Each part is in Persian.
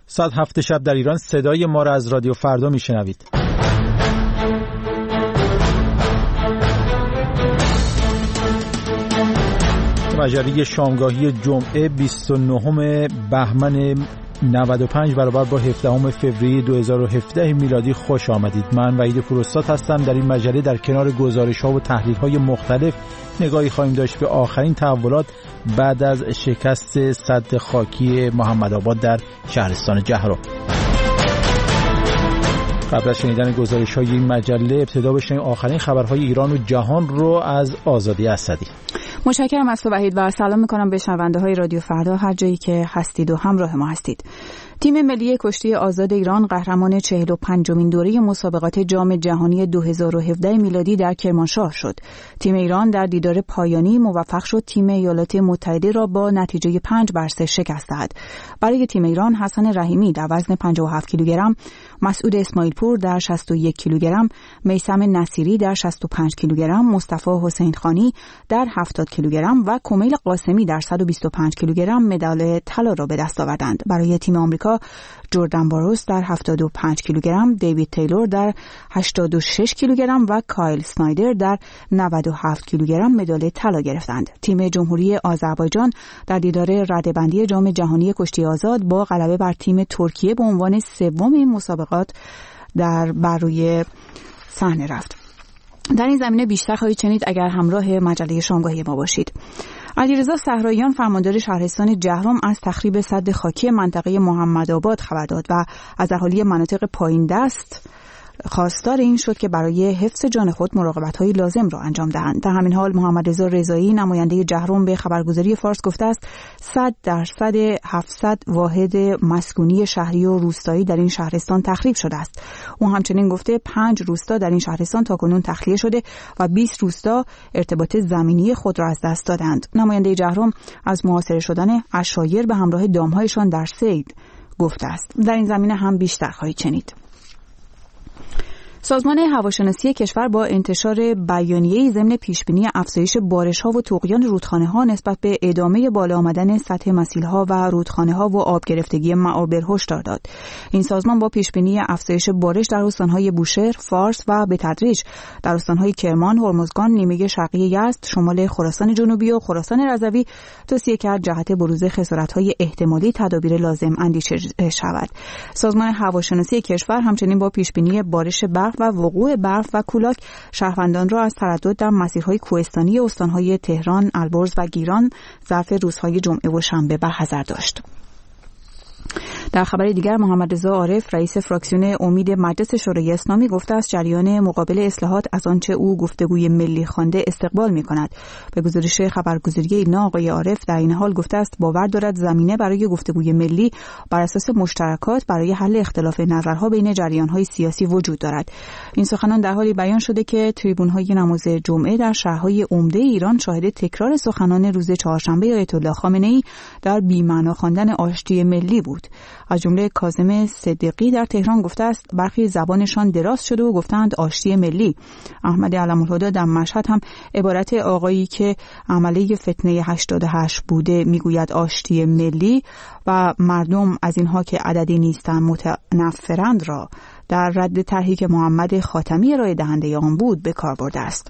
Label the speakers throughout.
Speaker 1: ساعت 7 شب در ایران صدای ما را از رادیو فردا میشنوید. مجله شامگاهی جمعه 29 بهمن 95 برابر با 17 فوریه 2017 میلادی خوش آمدید. من وحید فروستاد هستم. در این مجله در کنار گزارش‌ها و تحلیل‌های مختلف نگاهی خواهیم داشت به آخرین تحولات بعد از شکست سد خاکی محمدآباد در شهرستان جهرم. قبل از شنیدن گزارش‌های این مجله ابتدا بشنویم آخرین خبرهای ایران و جهان رو از آزادی اسدی.
Speaker 2: متشکرم از تو وحید و سلام میکنم به شنونده‌های رادیو فردا هر جایی که هستید و همراه ما هستید. تیم ملی کشتی آزاد ایران قهرمان 45مین دوره مسابقات جام جهانی 2017 میلادی در کرمانشاه شد. تیم ایران در دیدار پایانی موفق شد تیم ایالات متحده را با نتیجه 5-3 شکست دهد. برای تیم ایران حسن رحیمی در وزن 57 کیلوگرم، مسعود اسماعیل پور در 61 کیلوگرم، میثم نصیری در 65 کیلوگرم، مصطفی حسین خانی در 70 کیلوگرم و کمیل قاسمی در 125 کیلوگرم مدال طلا را به دست آوردند. برای تیم آمریکا جردن باروس در 75 کیلوگرم، دیوید تیلور در 86 کیلوگرم و کایل سنایدر در 97 کیلوگرم مدال طلا گرفتند. تیم جمهوری آذربایجان در دیدار رده‌بندی جام جهانی کشتی آزاد با غلبه بر تیم ترکیه به عنوان سوم این مسابقات بر روی صحنه رفت. در این زمینه بیشتر خواهید شنید اگر همراه مجله شامگاهی ما باشید. علیرضا صحراییان فرماندار شهرستان جهرم از تخریب سد خاکی منطقه محمدآباد خبر داد و از اهالی مناطق پایین دست خواستار این شد که برای حفظ جان خود مراقبت‌های لازم را انجام دهند. در همین حال محمد رضا رضایی نماینده جهرم به خبرگزاری فارس گفته است 100% 700 واحد مسکونی شهری و روستایی در این شهرستان تخریب شده است. او همچنین گفته 5 روستا در این شهرستان تاکنون تخلیه شده و 20 روستا ارتباط زمینی خود را از دست دادند. نماینده جهرم از محاصره شدن عشایر به همراه دام‌هایشان در صید گفته است. در این زمینه هم بیشتر خواهید شنید. سازمان هواشناسی کشور با انتشار بیانیه‌ای ضمن پیشبینی افزایش بارش‌ها و طغیان رودخانه‌ها نسبت به ادامه بالا آمدن سطح مسیل‌ها و رودخانه‌ها و آب گرفتگی معابر هشدار داد. این سازمان با پیشبینی افزایش بارش در استان‌های بوشهر، فارس و به تدریج در استان‌های کرمان، هرمزگان، نیمه شرقی یزد، شمال خراسان جنوبی و خراسان رضوی توصیه کرد جهت بروز خسارت‌های احتمالی تدابیر لازم اندیشه شود. سازمان هواشناسی کشور همچنین با پیشبینی بارش برف و وقوع برف و کولاک شهروندان را از تردد در مسیرهای کوهستانی استانهای تهران، البرز و گیلان ظرف روزهای جمعه و شنبه برحذر داشت. در خبر دیگر محمد رضا عارف رئیس فراکسیون امید مجلس شورای اسلامی گفته است جریان مقابل اصلاحات از آنچه او گفتگوی ملی خوانده استقبال می‌کند. به گزارش خبرگزاری اینا آقای عارف در این حال گفته است باور دارد زمینه برای گفتگوی ملی بر اساس مشترکات برای حل اختلاف نظرها بین جریان‌های سیاسی وجود دارد. این سخنان در حالی بیان شده که تریبون‌های نماز جمعه در شهرهای عمده ایران شاهد تکرار سخنان روز چهارشنبه آیت الله خامنه‌ای در بی‌معنا خواندن آشتی ملی بود. از جمله کاظم صدیقی در تهران گفته است برخی زبانشان دراز شده و گفتند آشتی ملی. احمد علم‌الهدی در مشهد هم عبارت آقایی که عمله فتنه 88 بوده میگوید آشتی ملی و مردم از اینها که عددی نیستند متنفرند را در رد طرحی که محمد خاتمی ارائه دهنده آن بود به کار برده است.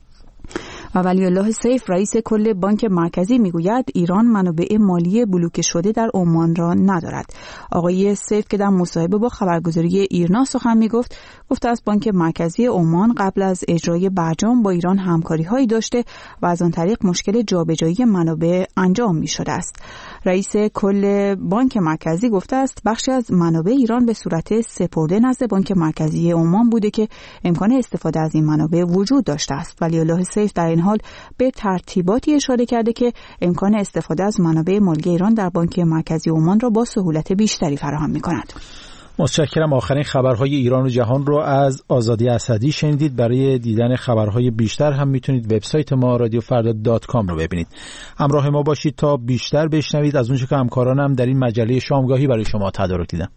Speaker 2: و ولی الله سیف رئیس کل بانک مرکزی میگوید ایران منابع مالی بلوکه شده در عمان را ندارد. آقای سیف که در مصاحبه با خبرگزاری ایرنا سخن میگفت گفته است بانک مرکزی عمان قبل از اجرای برجام با ایران همکاری‌هایی داشته و از آن طریق مشکل جابجایی منابع انجام می‌شده است. رئیس کل بانک مرکزی گفته است بخشی از منابع ایران به صورت سپرده نزد بانک مرکزی عمان بوده که امکان استفاده از این منابع وجود داشته است. ولی الله سیف در این حال به ترتیباتی اشاره کرده که امکان استفاده از منابع مالی ایران در بانک مرکزی عمان را با سهولت بیشتری فراهم می‌کند.
Speaker 1: متشکرم. آخرین خبرهای ایران و جهان رو از آزادی اسدی شنیدید. برای دیدن خبرهای بیشتر هم میتونید وبسایت ما radiofarda.com رو ببینید. همراه ما باشید تا بیشتر بشنوید از اونچه که همکارانم در این مجله شامگاهی برای شما تدارک دیدن.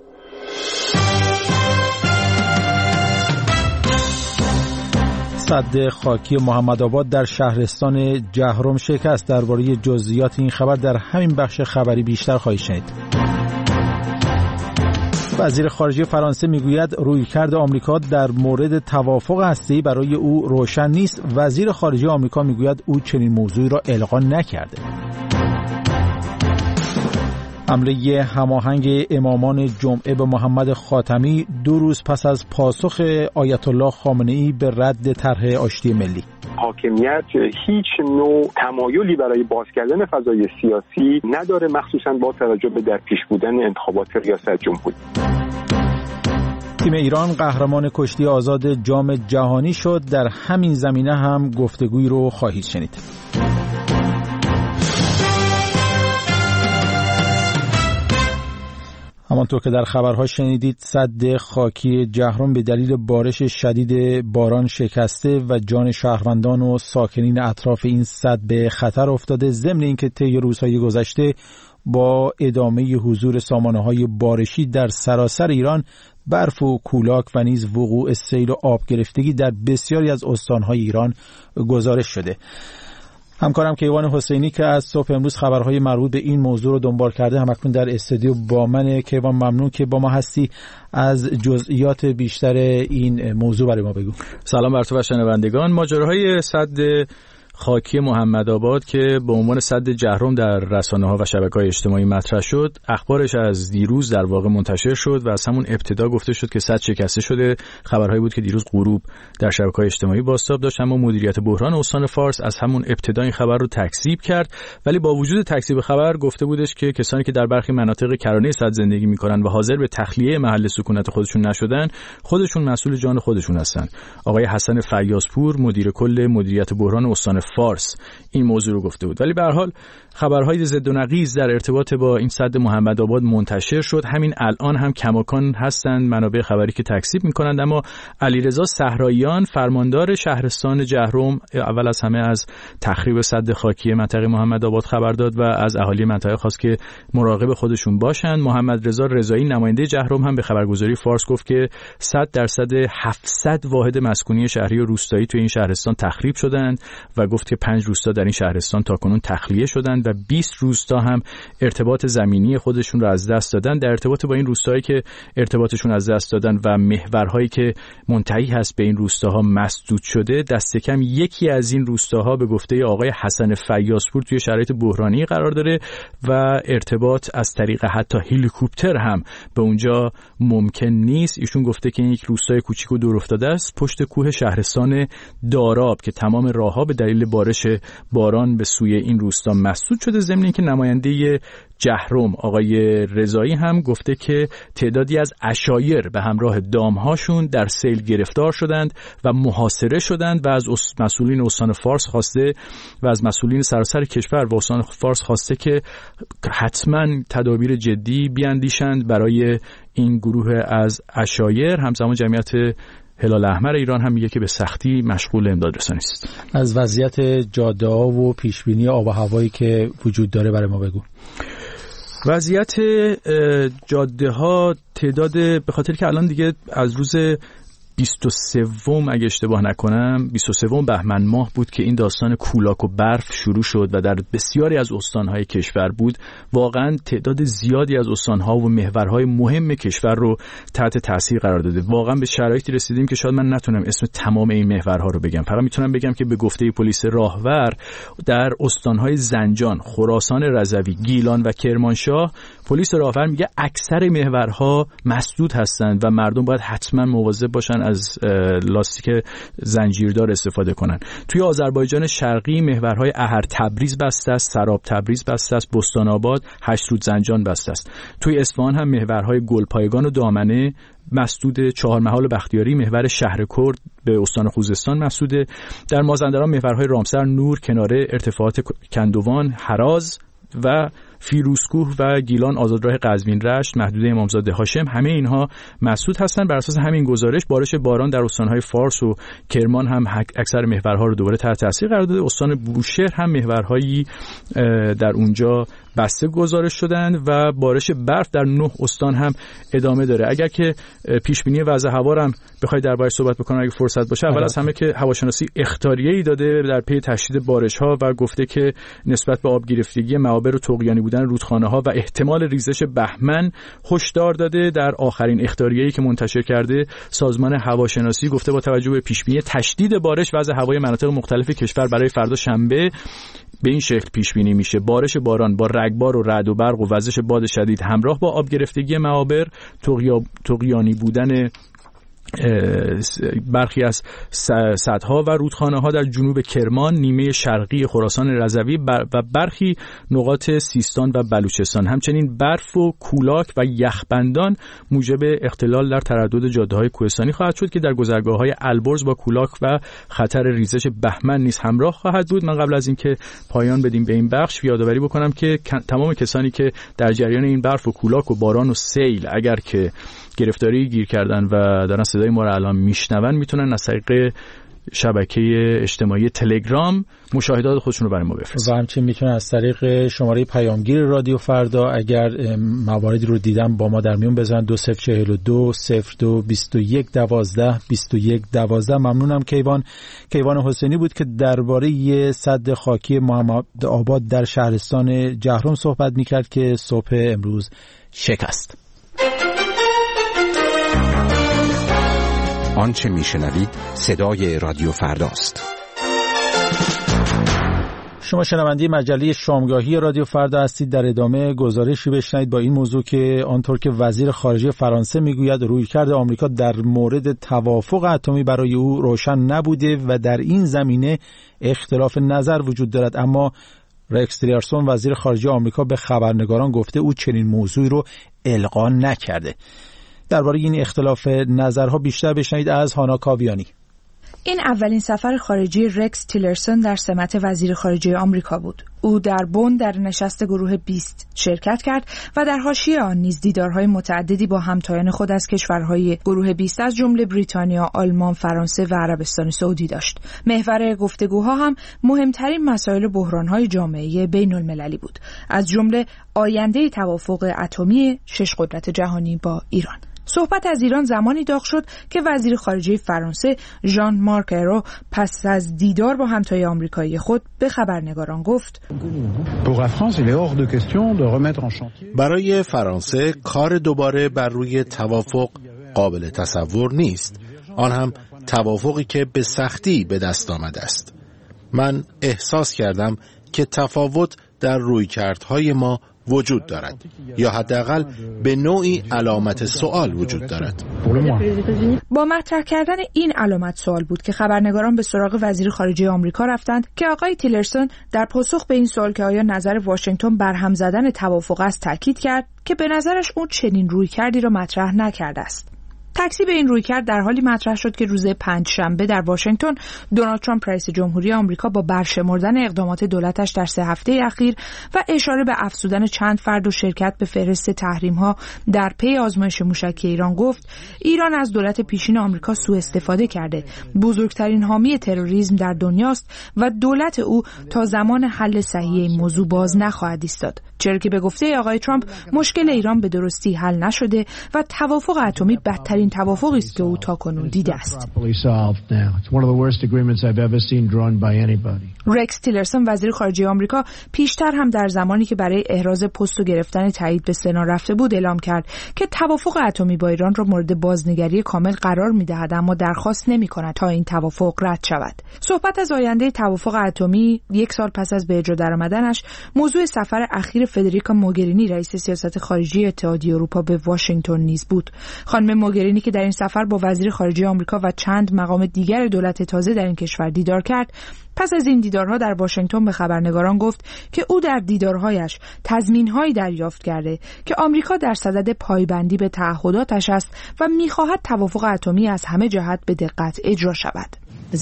Speaker 1: سد خاکی محمدآباد در شهرستان جهرم شکست. درباره جزئیات این خبر در همین بخش خبری بیشتر خواهید شنید. وزیر خارجه فرانسه میگوید رویکرد آمریکا در مورد توافق هسته‌ای برای او روشن نیست. وزیر خارجه آمریکا میگوید او چنین موضوعی را القا نکرده. حمله هماهنگ امامان جمعه به محمد خاتمی 2 روز پس از پاسخ آیت الله خامنه‌ای به رد طرح آشتی ملی.
Speaker 3: حاکمیت هیچ نوع تمایلی برای باز کردن فضای سیاسی نداره، مخصوصاً با توجه به در پیش بودن انتخابات ریاست جمهوری.
Speaker 1: تیم ایران قهرمان کشتی آزاد جام جهانی شد. در همین زمینه هم گفتگویی رو خواهید شنید. همانطور که در خبرها شنیدید، سد خاکی جهرم به دلیل بارش شدید باران شکسته و جان شهروندان و ساکنین اطراف این سد به خطر افتاده، ضمن اینکه طی روزهای گذشته با ادامه حضور سامانه‌های بارشی در سراسر ایران، برف و کولاک و نیز وقوع سیل و آب گرفتگی در بسیاری از استان‌های ایران گزارش شده. همکارم کیوان حسینی که از صبح امروز خبرهای مربوط به این موضوع رو دنبال کرده همکنون در استودیو با من. کیوان، ممنون که با ما هستی. از جزئیات بیشتر این موضوع برای ما بگو.
Speaker 4: سلام بر تو و شنوندگان. ماجراهای سد خاکی محمدآباد که به عنوان سد جهرم در رسانه‌ها و شبکه‌های اجتماعی مطرح شد، اخبارش از دیروز در واقع منتشر شد و از همون ابتدا گفته شد که سد شکسته شده. خبرهایی بود که دیروز غروب در شبکه‌های اجتماعی بازتاب داشت، اما مدیریت بحران استان فارس از همون ابتدا این خبر رو تکذیب کرد. ولی با وجود تکذیب خبر گفته بودش که کسانی که در برخی مناطق کرانه سد زندگی می‌کنن و حاضر به تخلیه محل سکونت خودشون نشدن، خودشون مسئول جان خودشون هستن. آقای حسن فیاض‌پور، مدیر کل مدیریت بحران استان فارس، این موضوع رو گفته بود. ولی به هر حال خبرهای ضد و نقیض در ارتباط با این سد محمدآباد منتشر شد. همین الان هم کماکان هستند منابع خبری که تکذیب می‌کنند، اما علیرضا صحراییان، فرماندار شهرستان جهرم، اول از همه از تخریب سد خاکی منطقه محمدآباد خبر داد و از اهالی منطقه خواست که مراقب خودشون باشند. محمد رضا رضایی، نماینده جهرم، هم به خبرگزاری فارس گفت که 100% 700 واحد مسکونی شهری و روستایی توی این شهرستان تخریب شدند و گفت که 5 روستا در این شهرستان تاکنون تخلیه شدند و 20 روستا هم ارتباط زمینی خودشون رو از دست دادن. در ارتباط با این روستایی که ارتباطشون از دست دادن و محورهایی که منتهی هست به این روستاها مسدود شده، دست کم یکی از این روستاها به گفته آقای حسن فیاض‌پور توی شرایط بحرانی قرار داره و ارتباط از طریق حتی هلیکوپتر هم به اونجا ممکن نیست. ایشون گفته که این یک روستای کوچیک و دور افتاده است پشت کوه شهرستان داراب که تمام راهها به دلیل بارش باران به سوی این روستا مسدود شده. ضمن اینکه نماینده جهرم آقای رضایی هم گفته که تعدادی از عشایر به همراه دامهاشون در سیل گرفتار شدند و محاصره شدند و از مسئولین استان فارس خواسته و از مسئولین سراسر کشور و استان فارس خواسته که حتما تدابیر جدی بیاندیشند برای این گروه از عشایر. همزمان جمعیت هلال احمر ایران هم میگه که به سختی مشغول امداد رسانی است.
Speaker 1: از وضعیت جاده‌ها و پیشبینی آب و هوایی که وجود داره برای ما بگو.
Speaker 4: وضعیت جاده‌ها تعداد، به خاطر که الان دیگه از روز 23 اگه اشتباه نکنم 23 بهمن ماه بود که این داستان کولاک و برف شروع شد و در بسیاری از استانهای کشور بود. واقعا تعداد زیادی از استانها و محورهای مهم کشور رو تحت تاثیر قرار داده. واقعا به شرایطی رسیدیم که شاید من نتونم اسم تمام این محورها رو بگم، فقط میتونم بگم که به گفته پلیس راهور در استانهای زنجان، خراسان رضوی، گیلان و کرمانشاه، پلیس راهور میگه اکثر محورها مسدود هستند و مردم باید حتما مواظب باشن از لاستیک زنجیردار استفاده کنن. توی آذربایجان شرقی محورهای احر تبریز بسته است، سراب تبریز بسته است، بستان آباد، هشترود زنجان بسته است. توی اصفهان هم محورهای گلپایگان و دامنه مسدود، چهارمحال بختیاری محور شهر کرد به استان خوزستان مسدوده. در مازندران محورهای رامسر، نور، کناره، ارتفاعات کندوان، هراز و فیروزکوه و گیلان، آزادراه قزوین رشت، محدوده امامزاده هاشم، همه اینها مسدود هستند. بر اساس همین گزارش بارش باران در استانهای فارس و کرمان هم اکثر محورها رو دوباره تحت تاثیر قرار داده. استان بوشهر هم محورهایی در اونجا بسته گزارش شدند و بارش برف در 9 استان هم ادامه داره. اگر که پیش بینی وضع هوا هم بخوای دربارش صحبت بکنم اگه فرصت باشه، اول از همه که هواشناسی اخطاریه‌ای داده در پی تشدید بارش‌ها و گفته که نسبت به آب گرفتگی معابر و طغیانی بودن رودخانه‌ها و احتمال ریزش بهمن هشدار داده. در آخرین اخطاریه‌ای که منتشر کرده سازمان هواشناسی گفته با توجه به پیش‌بینی تشدید بارش وضع هوای مناطق مختلف کشور برای فردا شنبه به این شکل پیش بینی میشه: بارش باران با رگبار و رعد و برق و وزش باد شدید همراه با آب گرفتگی معابر، طغیانی بودن برخی از سدها و رودخانه‌ها در جنوب کرمان، نیمه شرقی خراسان رضوی و برخی نقاط سیستان و بلوچستان. همچنین برف و کولاک و یخبندان موجب اختلال در تردد جاده‌های کوهستانی خواهد شد که در گذرگاه‌های البرز با کولاک و خطر ریزش بهمن نیز همراه خواهد بود. من قبل از اینکه پایان بدیم به این بخش یادآوری بکنم که تمام کسانی که در جریان این برف و کولاک و باران و سیل اگر که گرفتاری گیر کردن و دارن صدای ما رو الان میشنون، میتونن از طریق شبکه اجتماعی تلگرام مشاهدات خودشون رو برای ما بفرستن
Speaker 1: و همچنین میتونن از طریق شماره پیامگیر رادیو فردا اگر مواردی رو دیدن با ما در میون بذارن 2042 02 21 12 21 12. ممنونم. کیوان حسینی بود که درباره سد خاکی محمد آباد در شهرستان جهرم صحبت میکرد که صبح امروز شکست.
Speaker 5: آنچه میشنوید صدای رادیو فرداست.
Speaker 1: شما شنونده مجله شامگاهی رادیو فردا هستید. در ادامه گزارشی بشنوید با این موضوع که آنطور که وزیر خارجه فرانسه میگوید رویکرد آمریکا در مورد توافق اتمی برای او روشن نبوده و در این زمینه اختلاف نظر وجود دارد، اما رکس تیلرسون وزیر خارجه آمریکا به خبرنگاران گفته او چنین موضوعی رو القا نکرده. درباره این اختلاف نظرها بیشتر بشنوید از هانا کاویانی.
Speaker 6: این اولین سفر خارجی رکس تیلرسون در سمت وزیر خارجه آمریکا بود. او در بن در نشست گروه 20 شرکت کرد و در حاشیه آن نیز دیدارهای متعددی با همتایان خود از کشورهای گروه 20 از جمله بریتانیا، آلمان، فرانسه و عربستان سعودی داشت. محور گفتگوها هم مهمترین مسائل بحرانهای جامعه بین المللی بود، از جمله آینده توافق اتمی 6 قدرت جهانی با ایران. صحبت از ایران زمانی داغ شد که وزیر خارجه فرانسه ژان مارک ایرو پس از دیدار با همتای آمریکایی خود به خبرنگاران گفت:
Speaker 7: برای فرانسه کار دوباره بر روی توافق قابل تصور نیست، آن هم توافقی که به سختی به دست آمده است. من احساس کردم که تفاوت در رویکردهای ما وجود دارد یا حداقل به نوعی علامت سوال وجود دارد.
Speaker 6: با مطرح کردن این علامت سوال بود که خبرنگاران به سراغ وزیر خارجه آمریکا رفتند که آقای تیلرسون در پاسخ به این سوال که آیا نظر واشنگتن بر هم زدن توافق است تاکید کرد که به نظرش اون چنین رویکردی را مطرح نکرده است. تکذیب این رویکرد در حالی مطرح شد که روز پنجشنبه در واشنگتن دونالد ترامپ رئیس جمهوری آمریکا با برشمردن اقدامات دولتش در 3 هفته اخیر و اشاره به افزودن چند فرد و شرکت به فهرست تحریم‌ها در پی آزمایش موشکی ایران گفت ایران از دولت پیشین آمریکا سوء استفاده کرده، بزرگترین حامی تروریسم در دنیاست و دولت او تا زمان حل صحیح این موضوع باز نخواهد ایستاد، چرا که به گفته آقای ترامپ مشکل ایران به درستی حل نشده و توافق اتمی بدترین توافقی است که او تاکنون دیده است. رکس تیلرسون وزیر خارجه آمریکا پیشتر هم در زمانی که برای احراز پست و گرفتن تایید به سنا رفته بود اعلام کرد که توافق اتمی با ایران را مورد بازنگری کامل قرار می‌دهد، اما درخواست نمی‌کند تا این توافق رد شود. صحبت از آینده توافق اتمی 1 سال پس از به اجرا درآمدنش موضوع سفر اخیر فدریکا موگرینی رئیس سیاست خارجی اتحادیه اروپا به واشنگتن نیز بود. خانم موگرینی که در این سفر با وزیر خارجه آمریکا و چند مقام دیگر دولت تازه در این کشور دیدار کرد، پس از این دیدارها در واشنگتن به خبرنگاران گفت که او در دیدارهایش تضمین‌هایی دریافت کرده که آمریکا در صدد پایبندی به تعهداتش است و می‌خواهد توافق اتمی از همه جهت به دقت اجرا شود.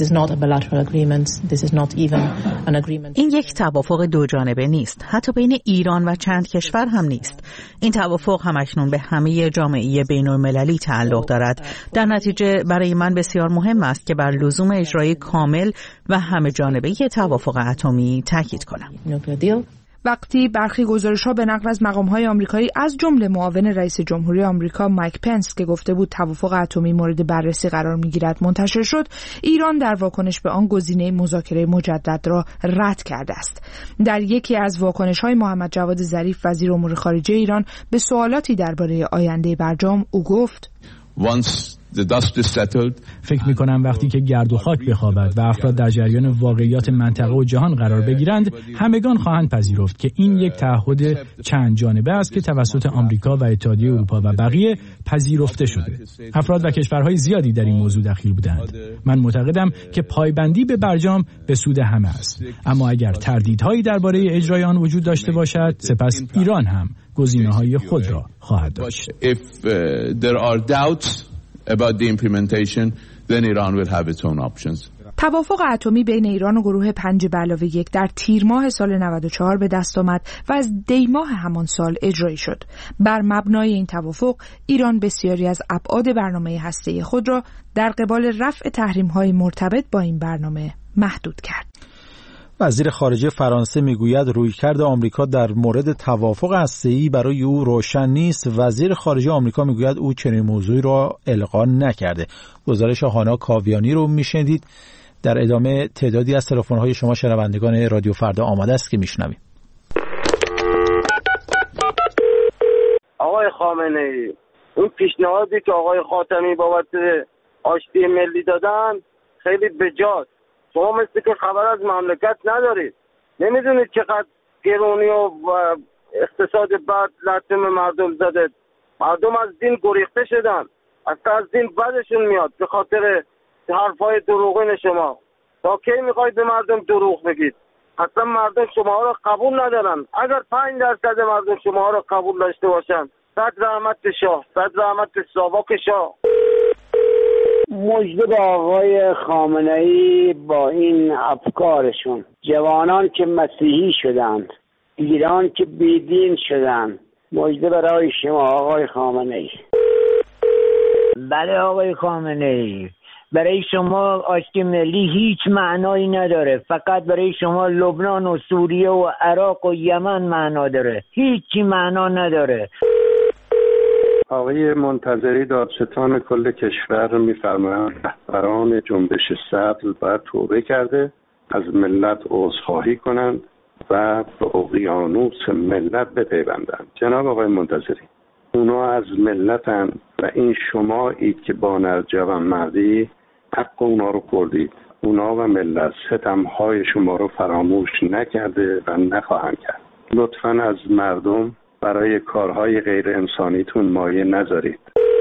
Speaker 8: این یک توافق دو جانبه نیست، حتی بین ایران و چند کشور هم نیست. این توافق همکنون به همه جامعه بین‌المللی تعلق دارد. در نتیجه برای من بسیار مهم است که بر لزوم اجرای کامل و همه جانبه توافق اتمی تاکید کنم.
Speaker 6: وقتی برخی گزارش‌ها به نقل از مقام‌های آمریکایی از جمله معاون رئیس جمهوری آمریکا مایک پنس که گفته بود توافق اتمی مورد بررسی قرار می‌گیرد منتشر شد، ایران در واکنش به آن گزینه مذاکره مجدد را رد کرده است. در یکی از واکنش‌های محمد جواد ظریف وزیر امور خارجه ایران به سوالاتی درباره آینده برجام او گفت:
Speaker 4: فکر می‌کنم وقتی که گرد و خاک بخوابد و افراد در جریان واقعیات منطقه و جهان قرار بگیرند، همگان خواهند پذیرفت که این یک تعهد چند جانبه است که توسط آمریکا و اتحادیه اروپا و بقیه پذیرفته شده. افراد و کشورهای زیادی در این موضوع دخیل بودند. من معتقدم که پایبندی به برجام به سود همه است. اما اگر تردیدهایی درباره اجرای آن وجود داشته باشد، سپس ایران هم گزینه‌های خود را خواهد داشت.
Speaker 9: About the implementation, then Iran will have its own options.
Speaker 6: توافق اتمی بین ایران و گروه 5+1 در تیر ماه سال 94 به دست آمد و از دی ماه همان سال اجرایی شد. بر مبنای این توافق ایران بسیاری از ابعاد برنامه هسته‌ای خود را در قبال رفع تحریم‌های مرتبط با این برنامه محدود کرد.
Speaker 1: وزیر خارجه فرانسه میگوید رویکرد آمریکا در مورد توافق هسته‌ای برای او روشن نیست. وزیر خارجه آمریکا میگوید او چنین موضوعی را القا نکرده. گزارش هانا کاویانی رو میشنیدید. در ادامه تعدادی از تلفن‌های شما شنوندگان رادیو فردا آماده است که میشنویم.
Speaker 10: آقای خامنه‌ای، اون پیشنهادی که آقای خاتمی بابت آشتی ملی دادن خیلی بجاست. شما مثل که خبر از مملکت ندارید، نمیدونید چقدر گرونی و اقتصاد بد لطمه مردم زده. مردم از دین گریخته شدن، اصلا از دین بدشون میاد به خاطر حرفای دروغین شما. تا کی میخواید به مردم دروغ بگید؟ اصلا مردم شما را قبول ندارن. اگر 5% مردم شما را قبول داشته باشن، صد رحمت شاه، صد رحمت ساواک شاه.
Speaker 11: مژده به آقای خامنه‌ای با این افکارشون. جوانان که مسیحی شدند، ایران که بیدین شدند. مژده برای شما آقای خامنه‌ای.
Speaker 12: بله آقای خامنه‌ای، برای شما آشتی ملی هیچ معنایی نداره. فقط برای شما لبنان و سوریه و عراق و یمن معنا داره، هیچی معنا نداره.
Speaker 3: آقای منتظری دادستان کل کشور می‌فرمایند رهبران جنبش سبز باید توبه کرده، از ملت عذرخواهی کنند و به اقیانوس ملت بپیوندند. جناب آقای منتظری، اونا از ملتن و این شمایید که با نرجوانمردی حق اونا رو خوردید. اونا و ملت ستم‌های شما رو فراموش نکرده و نخواهند کرد. لطفاً از مردم برای کارهای غیر انسانیتون مایه نذارید.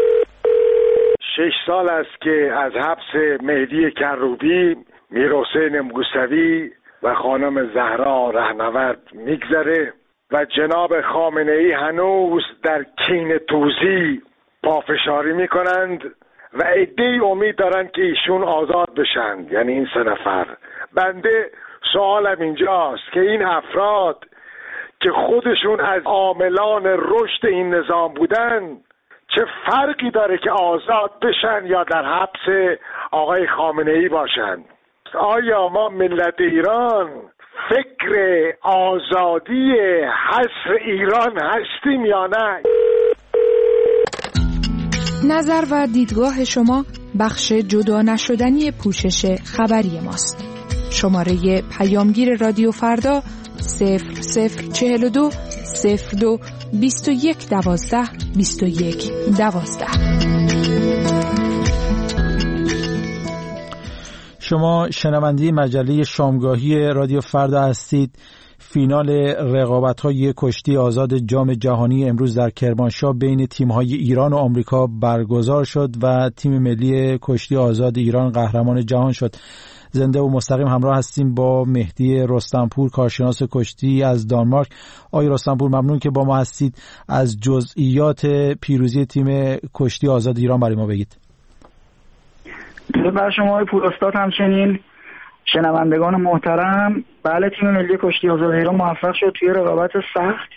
Speaker 13: 6 سال است که از حبس مهدی کروبی، میرحسین موسوی و خانم زهرا رهنورد میگذره و جناب خامنه‌ای هنوز در کین توزی پافشاری میکنند و عده‌ای امید دارند که ایشون آزاد بشن، یعنی این 3 نفر. بنده سوالم اینجاست که این افراد که خودشون از عاملان رشد این نظام بودن، چه فرقی داره که آزاد بشن یا در حبس آقای خامنه‌ای باشن؟ آیا ما ملت ایران فکر آزادی حصر ایران هستیم یا نه؟
Speaker 6: نظر و دیدگاه شما بخش جدا نشدنی پوشش خبری ماست. شماره پیامگیر رادیو فردا 0042 02 21 12 21 12.
Speaker 1: شما شنونده مجله شامگاهی رادیو فردا هستید. فینال رقابت‌های کشتی آزاد جام جهانی امروز در کرمانشاه بین تیم‌های ایران و آمریکا برگزار شد و تیم ملی کشتی آزاد ایران قهرمان جهان شد. زنده و مستقیم همراه هستیم با مهدی رستمپور، کارشناس کشتی از دانمارک. آقای رستمپور، ممنون که با ما هستید. از جزئیات پیروزی تیم کشتی آزاد ایران برای ما بگید.
Speaker 14: بر شما آقای پوراستاد، همچنین شنوندگان محترم. بله، تیم ملی کشتی آزاد ایران موفق شد توی رقابت سخت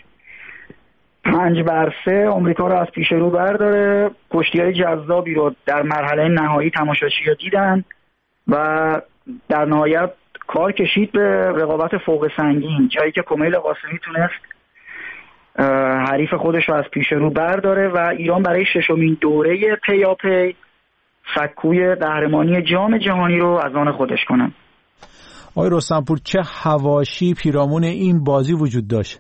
Speaker 14: 5-3 آمریکا رو از پیش رو برداره. کشتی‌های جذابی رو در مرحله نهایی تماشاچی‌ها دیدن و در نهایت کار کشید به رقابت فوق سنگین، جایی که کمیل قاسمی تونست حریف خودش رو از پیش رو برداره و ایران برای 6مین دوره پیاپی سکوی قهرمانی جام جهانی رو از آن خودش کنه.
Speaker 1: آقای رستمپور، چه حواشی پیرامون این بازی وجود داشت؟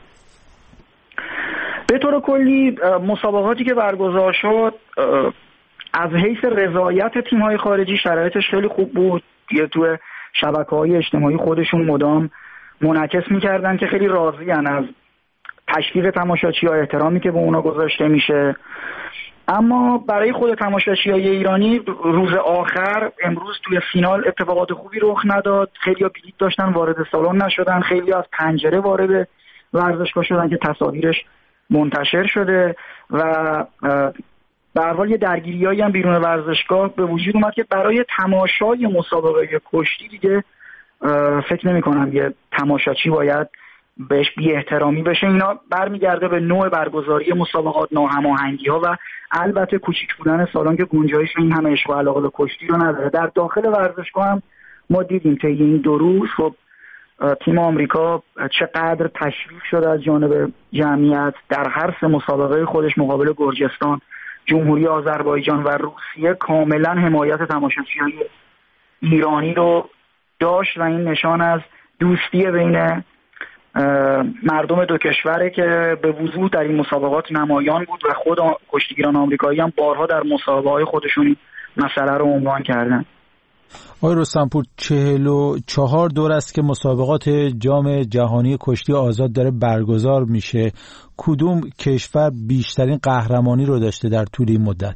Speaker 14: به طور کلی مسابقاتی که برگزار شد از حیث رضایت تیم‌های خارجی شرایطش خیلی خوب بود. توی شبکه‌های اجتماعی خودشون مدام منعکس می‌کردن که خیلی راضی‌ان از تشویق تماشاچی‌ها، احترامی که به اونا گذاشته میشه. اما برای خود تماشاچی‌های ایرانی روز آخر امروز توی فینال اتفاقات خوبی رخ نداد. خیلی‌ها بلیط داشتن وارد سالن نشدن، خیلی از پنجره وارد ورزشگاه شدن که تصاویرش منتشر شده و به هر حال یه درگیریایی هم بیرون ورزشگاه به وجود اومد که برای تماشای مسابقه کشتی دیگه فکر نمی‌کنم یه تماشاچی باید بهش بی احترامی بشه. اینا برمیگرده به نوع برگزاری مسابقات، ناهماهنگی‌ها و البته کوچیک بودن سالن که گنجایش این همه عشق و علاقه به کشتی رو نداره. در داخل ورزشگاه هم ما دیدیم طی این 2 روز خب تیم آمریکا چقدر تشویق شده از جانب جمعیت در هر 3 مسابقه خودش مقابل گرجستان، جمهوری آذربایجان و روسیه کاملا حمایت تماشاچی‌های ایرانی رو داشت و این نشان از دوستی بین مردم دو کشوره که به وضوح در این مسابقات نمایان بود و خود کشتیگیران آمریکایی هم بارها در مسابقه‌های خودشون مسئله رو عنوان کردن.
Speaker 1: آقای رستمپور، 44 دور است که مسابقات جام جهانی کشتی آزاد داره برگزار میشه. کدوم کشور بیشترین قهرمانی رو داشته در طول این مدت؟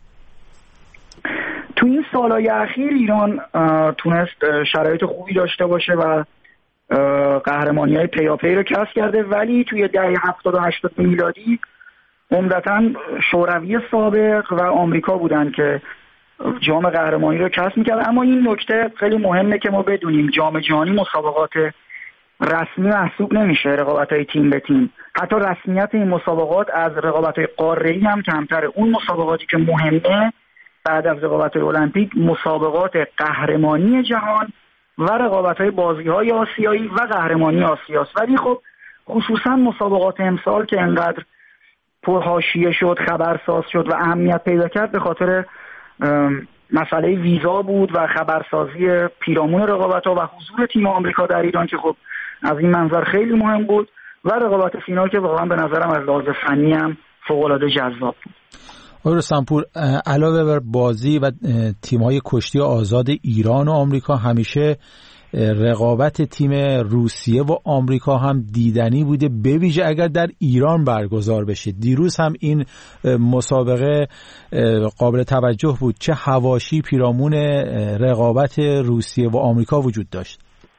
Speaker 14: تو این سالهای اخیر ایران تونست شرایط خوبی داشته باشه و قهرمانی‌های پیاپی رو کسب کرده، ولی توی دهه 70 و 80 میلادی عمدتاً شوروی سابق و آمریکا بودن که جام قهرمانی رو کسب می‌کرد. اما این نکته خیلی مهمه که ما بدونیم جام جهانی مسابقات رسمی محسوب نمیشه، رقابت‌های تیم به تیم. حتی رسمیت این مسابقات از رقابت‌های قاره‌ای هم کمتره. اون مسابقاتی که مهمه بعد از رقابت‌های المپیک مسابقات قهرمانی جهان و رقابت‌های بازی‌های آسیایی و قهرمانی آسیاست. ولی خب خصوصا مسابقات امسال که انقدر پرحاشیه شد، خبرساز شد و اهمیت پیدا کرد به خاطر مسئله ویزا بود و خبرسازی پیرامون رقابت‌ها و حضور تیم آمریکا در ایران که خب از این منظر خیلی مهم بود و رقابت فینال که واقعا به نظرم از لحاظ فنی هم فوق‌العاده جذاب بود.
Speaker 1: آقای رستمپور، علاوه بر بازی و تیم‌های کشتی آزاد ایران و آمریکا، همیشه رقابت تیم روسیه و آمریکا هم دیدنی بوده، به ویژه اگر در ایران برگزار بشه. دیروز هم این مسابقه قابل توجه بود. چه حواشی پیرامون رقابت روسیه و آمریکا وجود داشت؟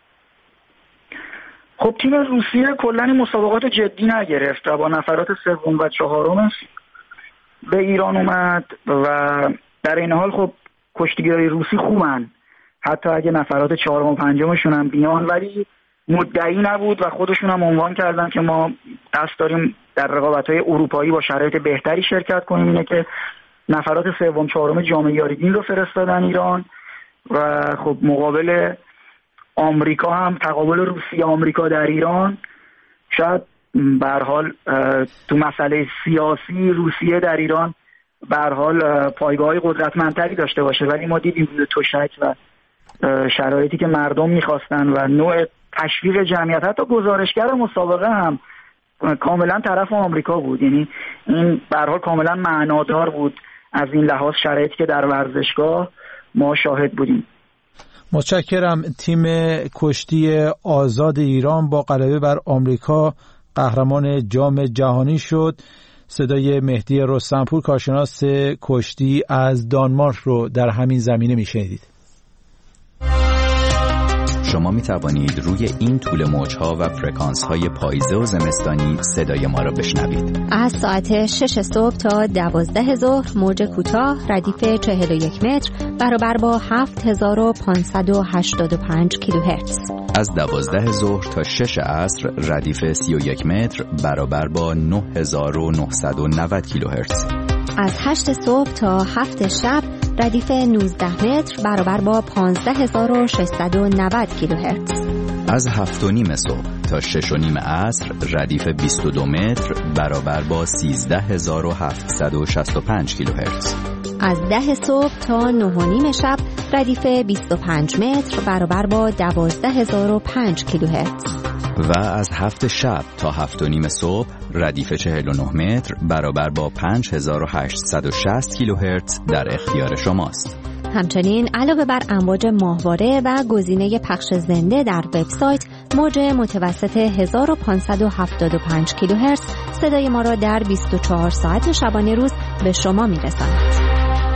Speaker 14: خب تیم روسیه کلاً این مسابقات جدی نگرفت و با نفرات 3 و 4 به ایران اومد و در این حال خب کشتیگیرای روسی خوبن، حتی اگه نفرات 4 و 5 هم بیان، ولی مدعی نبود و خودشون هم عنوان کردن که ما قصد داریم در رقابت‌های اروپایی با شرایط بهتری شرکت کنیم. اینه که نفرات 3 و 4 جام یاریدین رو فرستادن ایران و خب مقابل آمریکا هم تقابل روسیه آمریکا در ایران شاید به هر حال تو مسئله سیاسی روسیه در ایران به هر حال پایگاه‌های قدرتمندتری داشته باشه، ولی ما دیدیم تشک و شرایطی که مردم می‌خواستن و نوع تشویق جمعیت، حتی گزارشگر مسابقه هم کاملا طرف آمریکا بود. یعنی این به هر حال کاملا معنادار بود از این لحاظ شرایطی که در ورزشگاه ما شاهد بودیم.
Speaker 1: متشکرم. تیم کشتی آزاد ایران با غلبه بر آمریکا قهرمان جام جهانی شد. صدای مهدی رستمپور، کارشناس کشتی از دانمارک رو در همین زمینه میشنیدید.
Speaker 15: شما می توانید روی این طول موج‌ها و فرکانس‌های پاییزه و زمستانی صدای ما را بشنوید.
Speaker 16: از ساعت 6 صبح تا 12 ظهر موج کوتاه ردیف 41 متر برابر با 7585 کیلوهرتز.
Speaker 15: از 12 ظهر تا 6 عصر ردیف 31 متر برابر با 9990 کیلوهرتز.
Speaker 16: از 8 صبح تا 7 شب ردیف 19 متر برابر با 15690 کیلوهرتز.
Speaker 15: از 7:30 صبح تا 6:30 عصر ردیف 22 متر برابر با 13765 کیلوهرتز.
Speaker 16: از 10 صبح تا 9:30 شب ردیف 25 متر برابر با 12005 کیلوهرتز.
Speaker 15: و از 7 شب تا 7:30 صبح ردیف 49 متر برابر با 5860 کیلوهرتز در اختیار شماست.
Speaker 16: همچنین علاوه بر امواج ماهواره و گزینه پخش زنده در وبسایت، موج متوسط 1575 کیلوهرتز صدای ما را در 24 ساعت شبانه روز به شما میرساند.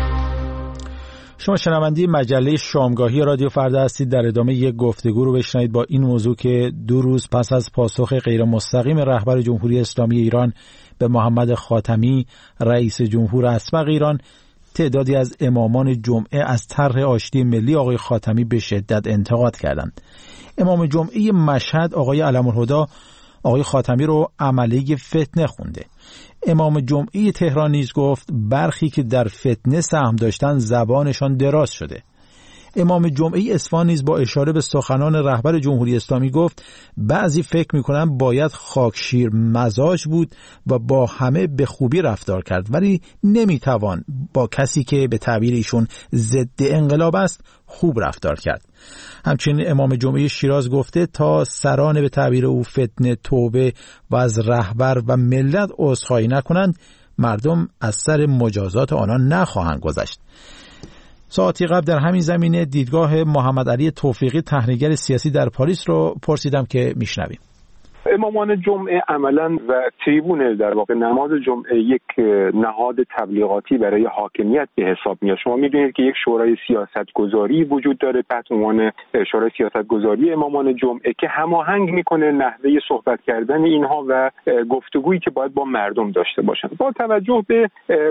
Speaker 1: شما شنونده مجله شامگاهی رادیو فردا هستید. در ادامه یک گفتگو رو بشنوید با این موضوع که 2 روز پس از پاسخ غیر مستقیم رهبر جمهوری اسلامی ایران به محمد خاتمی رئیس جمهور اسبق ایران، تعدادی از امامان جمعه از طرح آشتی ملی آقای خاتمی به شدت انتقاد کردند. امام جمعه مشهد آقای علم‌الهدی آقای خاتمی رو عمله فتنه خونده. امام جمعه تهران نیز گفت برخی که در فتنه سهم داشتن زبانشان دراز شده. امام جمعه اصفهان نیز با اشاره به سخنان رهبر جمهوری اسلامی گفت بعضی فکر میکنن باید خاکشیر مزاج بود و با همه به خوبی رفتار کرد، ولی نمیتوان با کسی که به تعبیر ایشون ضد انقلاب است خوب رفتار کرد. همچنین امام جمعه شیراز گفته تا سران به تعبیر او فتنه توبه و از رهبر و ملت عذرخواهی نکنند، مردم از سر مجازات آنان نخواهند گذشت. ساعتی قبل در همین زمینه دیدگاه محمد علی توفیقی، تحلیلگر سیاسی در پاریس رو پرسیدم که میشنویم.
Speaker 17: امامان جمعه عملاً و تریبون در واقع نماز جمعه یک نهاد تبلیغاتی برای حاکمیت به حساب میاد. شما میدونید که یک شورای سیاستگذاری وجود داره تحت عنوان شورای سیاستگذاری امامان جمعه که هماهنگ میکنه نحوه صحبت کردن اینها و گفتگویی که باید با مردم داشته باشن. با توجه به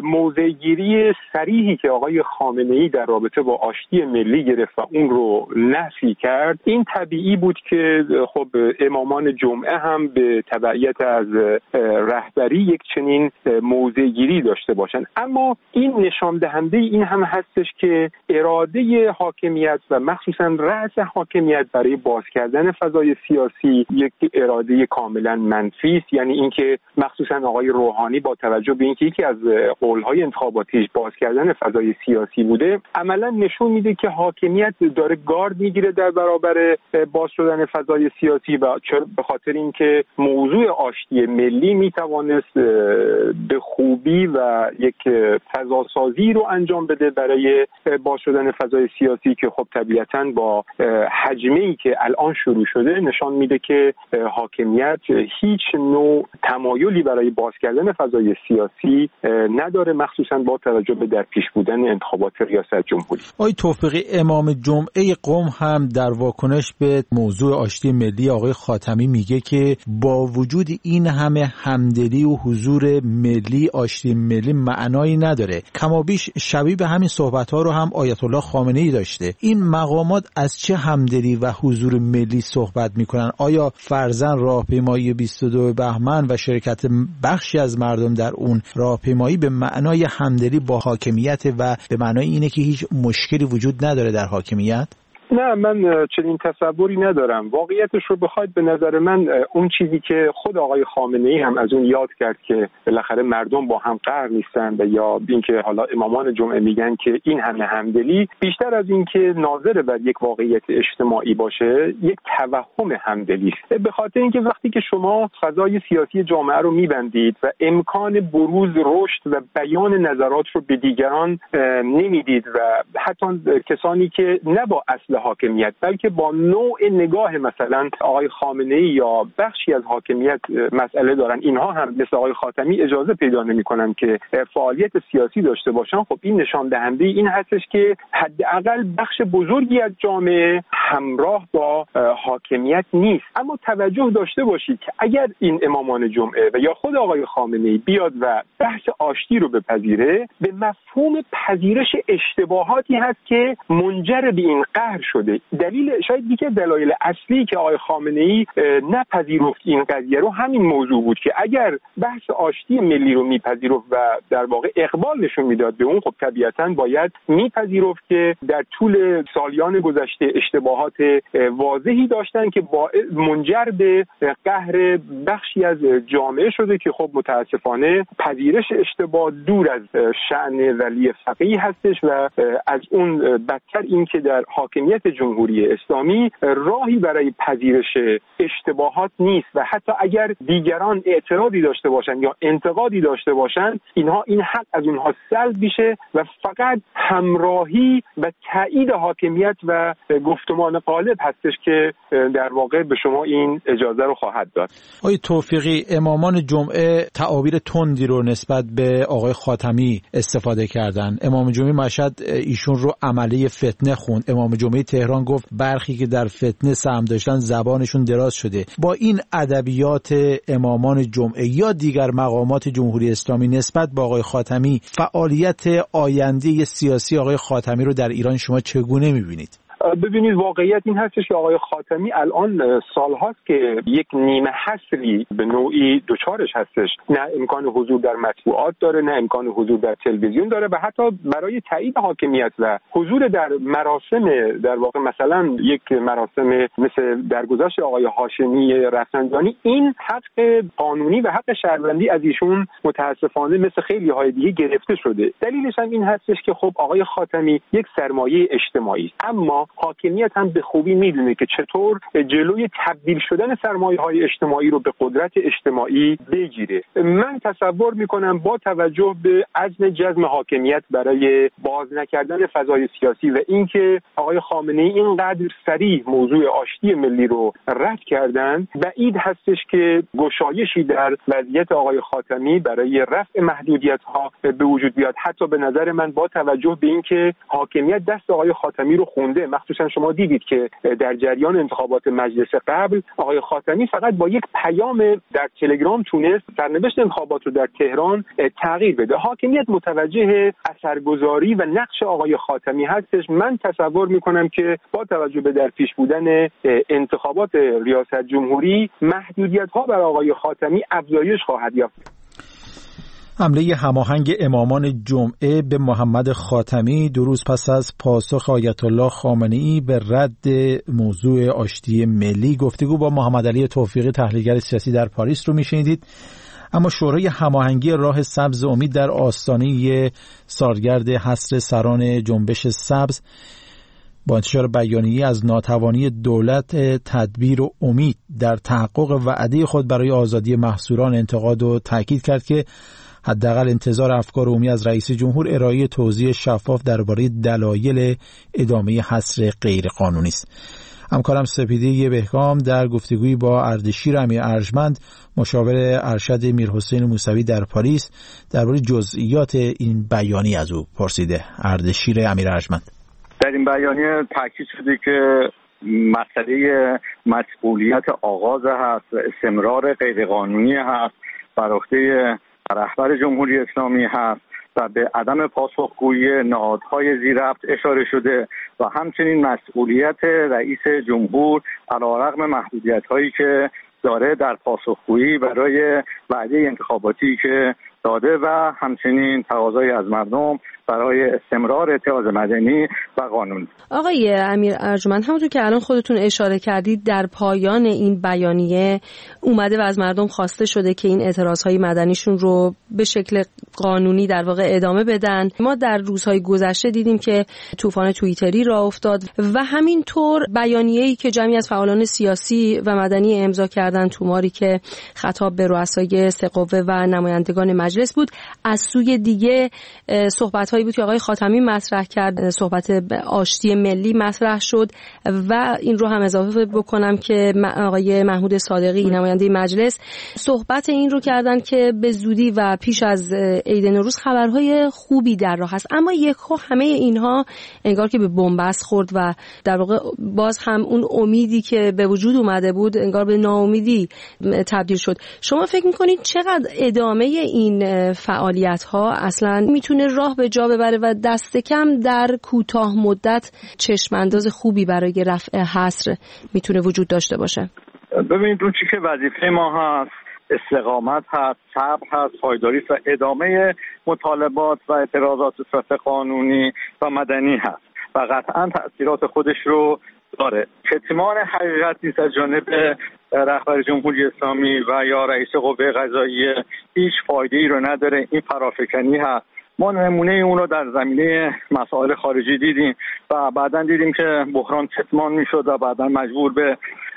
Speaker 17: موضع‌گیری صریحی که آقای خامنه‌ای در رابطه با آشتی ملی گرفت و اون رو نفی کرد، این طبیعی بود که خب امامان جمعه هم به تبعیت از رهبری یک چنین موضع‌گیری داشته باشند. اما این نشان دهنده این هم هستش که اراده حاکمیت و مخصوصا رأس حاکمیت برای باز کردن فضای سیاسی یک اراده کاملا منفی است. یعنی اینکه مخصوصا آقای روحانی با توجه به اینکه یکی از قول‌های انتخاباتیش باز کردن فضای سیاسی بوده، عملا نشون میده که حاکمیت داره گارد میگیره در برابر باز شدن فضای سیاسی و به خاطر اینکه موضوع آشتی ملی میتوانست به خوبی و یک فضاسازی رو انجام بده برای باز شدن فضای سیاسی که خب طبیعتاً با حجمه‌ای که الان شروع شده نشان میده که حاکمیت هیچ نوع تمایلی برای باز کردن فضای سیاسی نداره، مخصوصاً با توجه به در پیش بودن انتخابات ریاست جمهوری.
Speaker 1: آقای توفیقی، امام جمعه قم هم در واکنش به موضوع آشتی ملی آقای خاتمی میگه که با وجود این همه همدلی و حضور ملی، آشتی ملی معنایی نداره. کمابیش شبیه به همین صحبت‌ها رو هم آیت الله خامنه‌ای داشته. این مقامات از چه همدلی و حضور ملی صحبت میکنن؟ آیا فرضاً راهپیمایی 22 بهمن و شرکت بخشی از مردم در اون راهپیمایی به معنای همدلی با حاکمیت و به معنای اینه که هیچ مشکلی وجود نداره در حاکمیت؟
Speaker 17: نه، من چنین تصوری ندارم. واقعیتش رو بخواید به نظر من اون چیزی که خود آقای خامنه‌ای هم از اون یاد کرد که بالاخره مردم با هم قهر نیستن و یا اینکه حالا امامان جمعه میگن که این همه همدلی، بیشتر از اینکه ناظر بر یک واقعیت اجتماعی باشه یک توهم همدلی است. به خاطر اینکه وقتی که شما فضای سیاسی جامعه رو میبندید و امکان بروز، رشد و بیان نظرات رو به دیگران نمیدید و حتی کسانی که نه با اصل حاکمیت بلکه با نوع نگاه مثلا آقای خامنه‌ای یا بخشی از حاکمیت مسئله دارن، اینها هم مثل آقای خاتمی اجازه پیدا نمی‌کنن که فعالیت سیاسی داشته باشن، خب این نشان دهنده این هستش که حداقل بخش بزرگی از جامعه همراه با حاکمیت نیست. اما توجه داشته باشید که اگر این امامان جمعه و یا خود آقای خامنه‌ای بیاد و بحث آشتی رو بپذیره، به مفهوم پذیرش اشتباهاتی هست که منجر به این قهر شده. شاید یکی دلایل اصلی که آقای خامنه‌ای نپذیرفت این قضیه رو همین موضوع بود که اگر بحث آشتی ملی رو میپذیرفت و در واقع اقبال نشون میداد به اون، خب طبیعتاً باید میپذیرفت که در طول سالیان گذشته اشتباهات واضحی داشتن که منجر به قهر بخشی از جامعه شده که خب متاسفانه پذیرش اشتباه دور از شأن ولی فقیه هستش و از اون بدتر این که در حاکمیت جمهوری اسلامی راهی برای پذیرش اشتباهات نیست و حتی اگر دیگران اعتراضی داشته باشن یا انتقادی داشته باشن این حق از اونها سلب میشه و فقط همراهی و تایید حاکمیت و گفتمان غالب هستش که در واقع به شما این اجازه رو خواهد داد.
Speaker 1: آقای توفیقی، امامان جمعه تعابیر تندی رو نسبت به آقای خاتمی استفاده کردن. امام جمعه مشهد ایشون رو عمله فتنه خوند. امام جمعه تهران گفت برخی که در فتنه سهم داشتن زبانشون دراز شده. با این ادبیات امامان جمعه یا دیگر مقامات جمهوری اسلامی نسبت به آقای خاتمی، فعالیت آینده سیاسی آقای خاتمی رو در ایران شما چگونه می‌بینید؟
Speaker 17: ببینید، واقعیت این هستش که آقای خاتمی الان سالهاست که یک نیمه حصری به نوعی دوچارش هستش. نه امکان حضور در مطبوعات داره، نه امکان حضور در تلویزیون داره و حتی برای تایید حاکمیت و حضور در مراسم، در واقع مثلا یک مراسم مثل درگذشت آقای هاشمی رفسنجانی، این حق قانونی و حق شهروندی از ایشون متاسفانه مثل خیلی های دیگه گرفته شده. دلیلش هم این هستش که خب آقای خاتمی یک سرمایه اجتماعی است، اما حاکمیت هم به خوبی میدونه که چطور جلوی تبدیل شدن سرمایه‌های اجتماعی رو به قدرت اجتماعی بگیره. من تصور میکنم با توجه به عزم جزم حاکمیت برای باز نکردن فضای سیاسی و اینکه آقای خامنه‌ای اینقدر سریع موضوع آشتی ملی رو رد کردن، بعید هستش که گشایشی در وضعیت آقای خاتمی برای رفع محدودیت‌ها به وجود بیاد. حتی به نظر من با توجه به اینکه حاکمیت دست آقای خاتمی رو خونده، مخصوصا شما دیدید که در جریان انتخابات مجلس قبل آقای خاتمی فقط با یک پیام در تلگرام تونست سرنوشت انتخابات رو در تهران تغییر بده. حاکمیت متوجه اثرگذاری و نقش آقای خاتمی هستش. من تصور میکنم که با توجه به در پیش بودن انتخابات ریاست جمهوری، محدودیت‌ها بر آقای خاتمی افزایش خواهد یافت.
Speaker 1: حمله هماهنگ امامان جمعه به محمد خاتمی 2 روز پس از پاسخ آیت الله خامنه‌ای به رد موضوع آشتی ملی. گفتگو با محمد علی توفیقی، تحلیلگر سیاسی در پاریس رو میشنیدید. اما شورای هماهنگی راه سبز امید در آستانه سالگرد حصر سران جنبش سبز با انتشار بیانیه از ناتوانی دولت تدبیر و امید در تحقق وعده خود برای آزادی محصوران انتقاد و تاکید کرد که حداقل انتظار افکار عمومی از رئیس جمهور ارائه توضیح شفاف درباره دلایل ادامه حصر غیرقانونی است. همکارم سپیده بهکام در گفتگویی با اردشیر امیر ارجمند، مشاور ارشد میرحسین موسوی در پاریس، درباره جزئیات این بیانیه از او پرسیده. اردشیر امیر ارجمند:
Speaker 18: در این بیانیه تاکید شده که مسئله مسئولیت آغاز هست و استمرار غیرقانونی هست بر عهده رهبر جمهوری اسلامی هست و به عدم پاسخگویی نهادهای زیرربط اشاره شده و همچنین مسئولیت رئیس جمهور علیرغم محدودیت‌هایی که داره در پاسخگویی برای وعده انتخاباتی که داده و همچنین تقاضای از مردم برای استمرار اتحاد مدنی و قانون.
Speaker 19: آقای امیر ارجمند، همونطور که الان خودتون اشاره کردید، در پایان این بیانیه اومده و از مردم خواسته شده که این اعتراضهای مدنیشون رو به شکل قانونی در واقع ادامه بدن. ما در روزهای گذشته دیدیم که طوفان توییتری راه افتاد و همینطور بیانیه‌ای که جمعی از فعالان سیاسی و مدنی امضا کردن، توماری که خطاب به رؤسای سه قوه و نمایندگان مجلس بود. از سوی دیگه صحبت‌هایی بود که آقای خاتمی مطرح کرد، صحبت آشتی ملی مطرح شد و این رو هم اضافه بکنم که آقای محمود صادقی نماینده مجلس صحبت این رو کردن که به زودی و پیش از عید نوروز خبرهای خوبی در راه هست. اما یکو همه اینها انگار که به بنبست خورد و در واقع باز هم اون امیدی که به وجود اومده بود انگار به ناامیدی تبدیل شد. شما فکر می‌کنید چقدر ادامه این این فعالیت‌ها اصلا میتونه راه به جا ببره و دست کم در کوتاه مدت چشم‌انداز خوبی برای رفع حصر میتونه وجود داشته باشه؟
Speaker 18: ببینید اون چی که وظیفه ما هست استقامت هست، صبر هست، پایداری و ادامه مطالبات و اعتراضات صورت قانونی و مدنی هست و قطعا تأثیرات خودش رو داره. کتمان حقیقت نیست از جانب رهبر جمهوری اسلامی و یا رئیس قوه قضاییه هیچ فایده‌ای رو نداره. این فرافکنی هست. ما نمونه اون رو در زمینه مسائل خارجی دیدیم و بعداً دیدیم که بحران کتمان میشد و بعداً مجبور به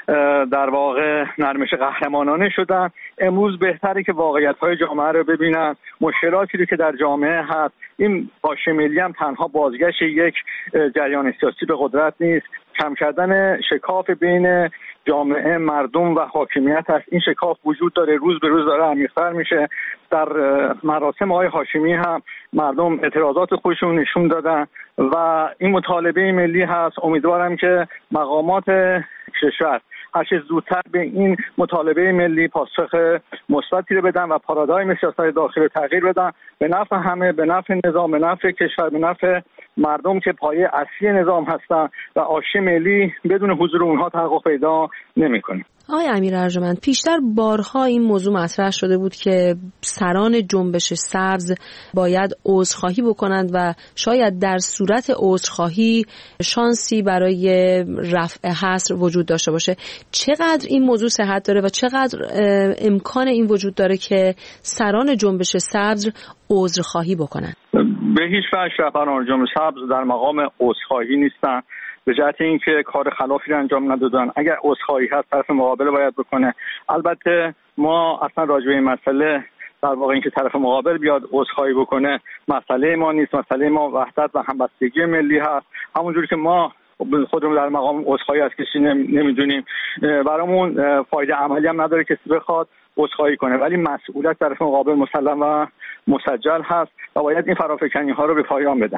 Speaker 18: در واقع نرمش قهرمانانه شدن. امروز بهتره که واقعیت‌های جامعه رو ببینن، مشکلاتی رو که در جامعه هست. این حاشیه ملی هم تنها بازگشت یک جریان سیاسی به قدرت نیست، کم کردن شکاف بین جامعه، مردم و حاکمیت هست. این شکاف وجود داره، روز به روز داره عمیق‌تر میشه. در مراسم آقای هاشمی هم مردم اعتراضات خودشون نشون دادن و این مطالبه ملی هست. امیدوارم که مقامات کشور هرچه زودتر به این مطالبه ملی پاسخ مثبتی رو بدن و پارادایم سیاست داخلی تغییر بدن به نفع همه، به نفع نظام، به نفع کشور، به نفع مردم که پایه اصلی نظام هستن و آشتی ملی بدون حضور اونها تحقق پیدا نمی‌کنه.
Speaker 19: آقای امیر ارجمند، پیشتر بارها این موضوع مطرح شده بود که سران جنبش سبز باید عذرخواهی بکنند و شاید در صورت عذرخواهی شانسی برای رفع حصر وجود داشته باشه. چقدر این موضوع صحت داره و چقدر امکان این وجود داره که سران جنبش سبز عذرخواهی بکنند؟
Speaker 18: به هیچ وجه رهبران جنبش سبز در مقام عذرخواهی نیستن، به جهت اینکه کار خلافی رو انجام ندادن. اگر عذرخواهی هست طرف مقابل باید بکنه. البته ما اصلا راجع به این مسئله در واقع اینکه طرف مقابل بیاد عذرخواهی بکنه مسئله ما نیست. مسئله ما وحدت و همبستگی ملی هست. همونجوری که ما خودمون در مقام عذرخواهی از کسی نمیدونیم، برامون فایده عملی هم نداره کسی بخواد عذرخواهی کنه، ولی مسئولیت طرف مقابل مسلم و مسجل هست و باید این فرافکنی ها رو به پایان بدن.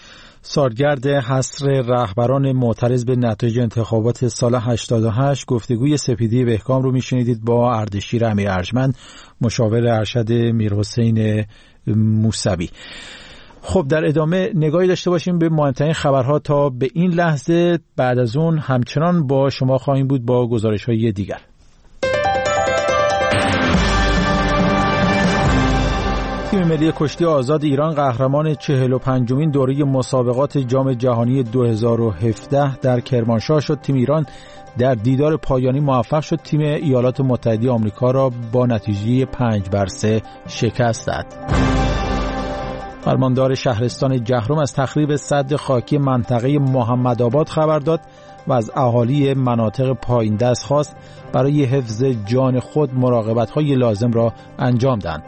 Speaker 1: سالگرد حصر رهبران معترض به نتایج انتخابات سال 88 گفتگوی سپیدی بهکام رو میشنیدید با اردشیر امیر ارجمند، مشاور ارشد میرحسین موسوی. خب در ادامه نگاهی داشته باشیم به مهمترین خبرها تا به این لحظه. بعد از اون همچنان با شما خواهیم بود با گزارش‌های دیگر. تیم ملی کشتی آزاد ایران قهرمان 45مین دوره مسابقات جام جهانی 2017 در کرمانشاه شد. تیم ایران در دیدار پایانی موفق شد تیم ایالات متحده آمریکا را با نتیجه 5-3 شکست داد. فرماندار شهرستان جهرم از تخریب سد خاکی منطقه محمدآباد خبر داد و از اهالی مناطق پایین دست خواست برای حفظ جان خود مراقبت‌های لازم را انجام دهند.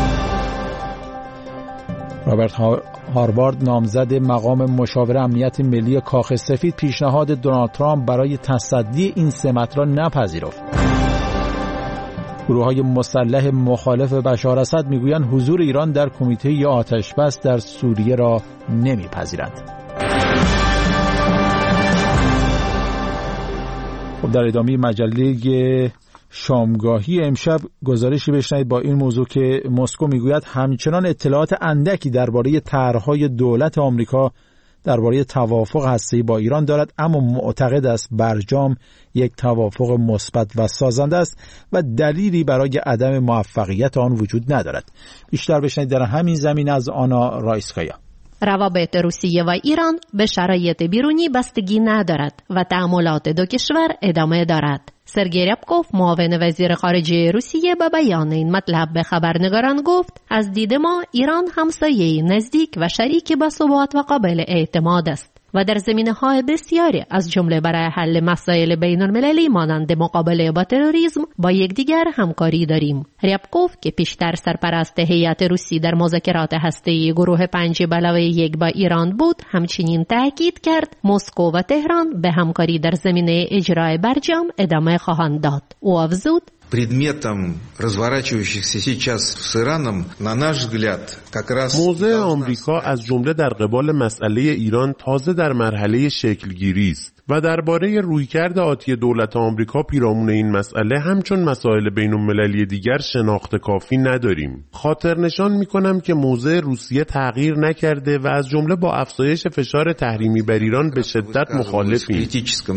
Speaker 1: رابرت هاروارد نامزد مقام مشاور امنیت ملی کاخ سفید پیشنهاد دونالد ترامپ برای تصدی این سمت را نپذیرفت. گروه‌های مسلح مخالف بشار اسد میگویند حضور ایران در کمیته آتش‌بس در سوریه را نمیپذیرند. خب در ادامه مجله شامگاهی امشب گزارشی بشنوید با این موضوع که مسکو میگوید همچنان اطلاعات اندکی درباره طرح‌های دولت آمریکا درباره توافق هسته‌ای با ایران دارد، اما معتقد است برجام یک توافق مثبت و سازنده است و دلیلی برای عدم موفقیت آن وجود ندارد. بیشتر بشنوید در همین زمینه از آنا رایسکایا.
Speaker 20: روابط روسیه و ایران به شرایط بیرونی بستگی ندارد و تعاملات دو کشور ادامه دارد. سرگئی ریابکوف معاون وزیر خارجه روسیه به بیان این مطلب به خبرنگاران گفت از دید ما ایران همسایه نزدیک و شریک باثبات و قابل اعتماد است و در زمینه‌های بسیاری از جمله برای حل مسائل بین‌المللی مانند مقابله با تروریسم با یکدیگر همکاری داریم. ریابکوف که پیشتر سرپرست هیئت روسی در مذاکرات هسته‌ای گروه 5+1 با ایران بود، همچنین تاکید کرد مسکو و تهران به همکاری در زمینه اجرای برجام ادامه خواهند داد. او افزود
Speaker 21: предметом разворачивающихся сейчас с Ираном, на наш взгляд, как раз
Speaker 22: موضع آمریکا از جمله در قبال مسئله ایران تازه در مرحله شکلگیری است.
Speaker 2: و درباره رویکرد آتی دولت آمریکا پیرامون این مسئله همچون مسائل بین‌المللی دیگر شناخت کافی نداریم. خاطر نشان می‌کنم که موضع روسیه تغییر نکرده و از جمله با افزایش فشار تحریمی بر ایران به شدت مخالفیم.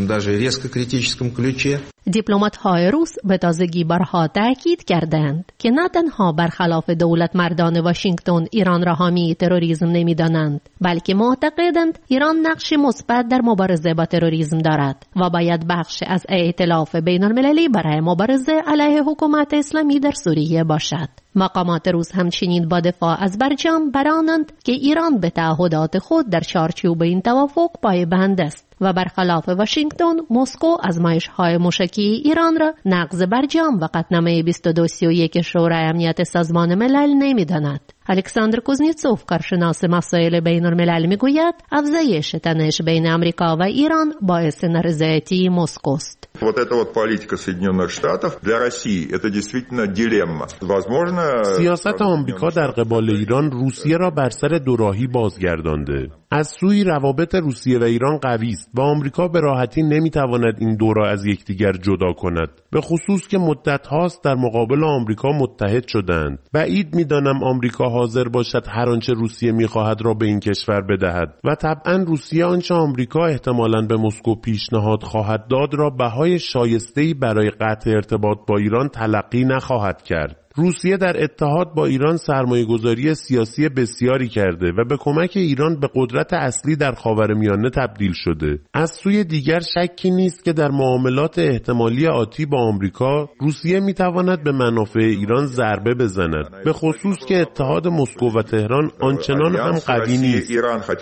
Speaker 20: دیپلمات‌های روس به تازگی بارها تاکید کردند که نه تنها برخلاف دولت مردان واشنگتن ایران را حامی تروریسم نمی‌دانند، بلکه معتقدند ایران نقش مثبت در مبارزه با تروریسم دارد و باید بخش از ائتلاف بین‌المللی برای مبارزه علیه حکومت اسلامی در سوریه باشد. مقامات روس همچنین با دفاع از برجام برانند که ایران به تعهدات خود در چارچوب این توافق پایبند است و برخلاف واشنگتن مسکو آزمایش‌های موشکی ایران را نقض برجام و قطعنامه 2231 شورای امنیت سازمان ملل نمی‌داند. الکساندر کوزنیتسوف کارشناس مسائل بین‌الملل میگوید افزایش تنش بین آمریکا و ایران باعث نارضایتی مسکو است.
Speaker 22: Вот эта вот политика Соединенных Штатов для России это действительно дилемма. Возможно
Speaker 2: سیاست آمریکا در قبال ایران روسیه را بر سر دوراهی بازگردانده. از سوی روابط روسیه و ایران قوی است و آمریکا به راحتی نمیتواند این دو را از یکدیگر جدا کند، به خصوص که مدت هاست در مقابل آمریکا متحد شدند. بعید میدانم آمریکا حاضر باشد هر آنچه روسیه میخواهد را به این کشور بدهد و طبعا روسیه آنچه آمریکا احتمالاً به مسکو پیشنهاد خواهد داد را بهای شایسته‌ای برای قطع ارتباط با ایران تلقی نخواهد کرد. روسیه در اتحاد با ایران سرمایه‌گذاری سیاسی بسیاری کرده و به کمک ایران به قدرت اصلی در خاورمیانه تبدیل شده. از سوی دیگر شکی نیست که در معاملات احتمالی آتی با آمریکا روسیه میتواند به منافع ایران ضربه بزند، به خصوص که اتحاد مسکو و تهران آنچنان هم قوی نیست.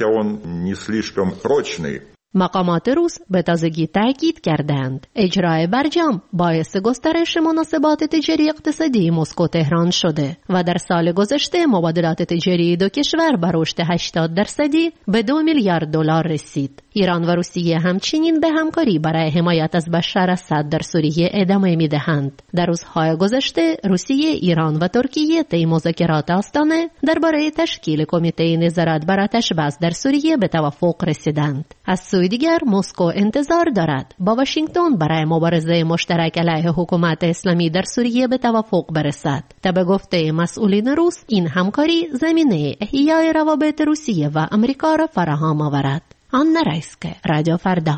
Speaker 20: مقامات روس به تازگی تاکید کردند اجرای برجام باعث گسترش مناسبات تجاری اقتصادی مسکو تهران شده و در سال گذشته مبادلات تجاری دو کشور به رشد 80% به 2 میلیارد دلار رسید. ایران و روسیه همچنین به همکاری برای حمایت از بشار اسد در سوریه ادامه می‌دهند. در روزهای گذشته روسیه، ایران و ترکیه طی مذاکرات آستانه درباره تشکیل کمیته نظارت بر آتش‌بس در سوریه به توافق رسیدند. از سوی دیگر مسکو انتظار دارد با واشنگتن برای مبارزه مشترک علیه حکومت اسلامی در سوریه به توافق برسد تا به گفته مسئولین روس این همکاری زمینه احیای روابط روسیه و آمریکا را فراهم آورد. آنا رایسکه، رادیو فردا.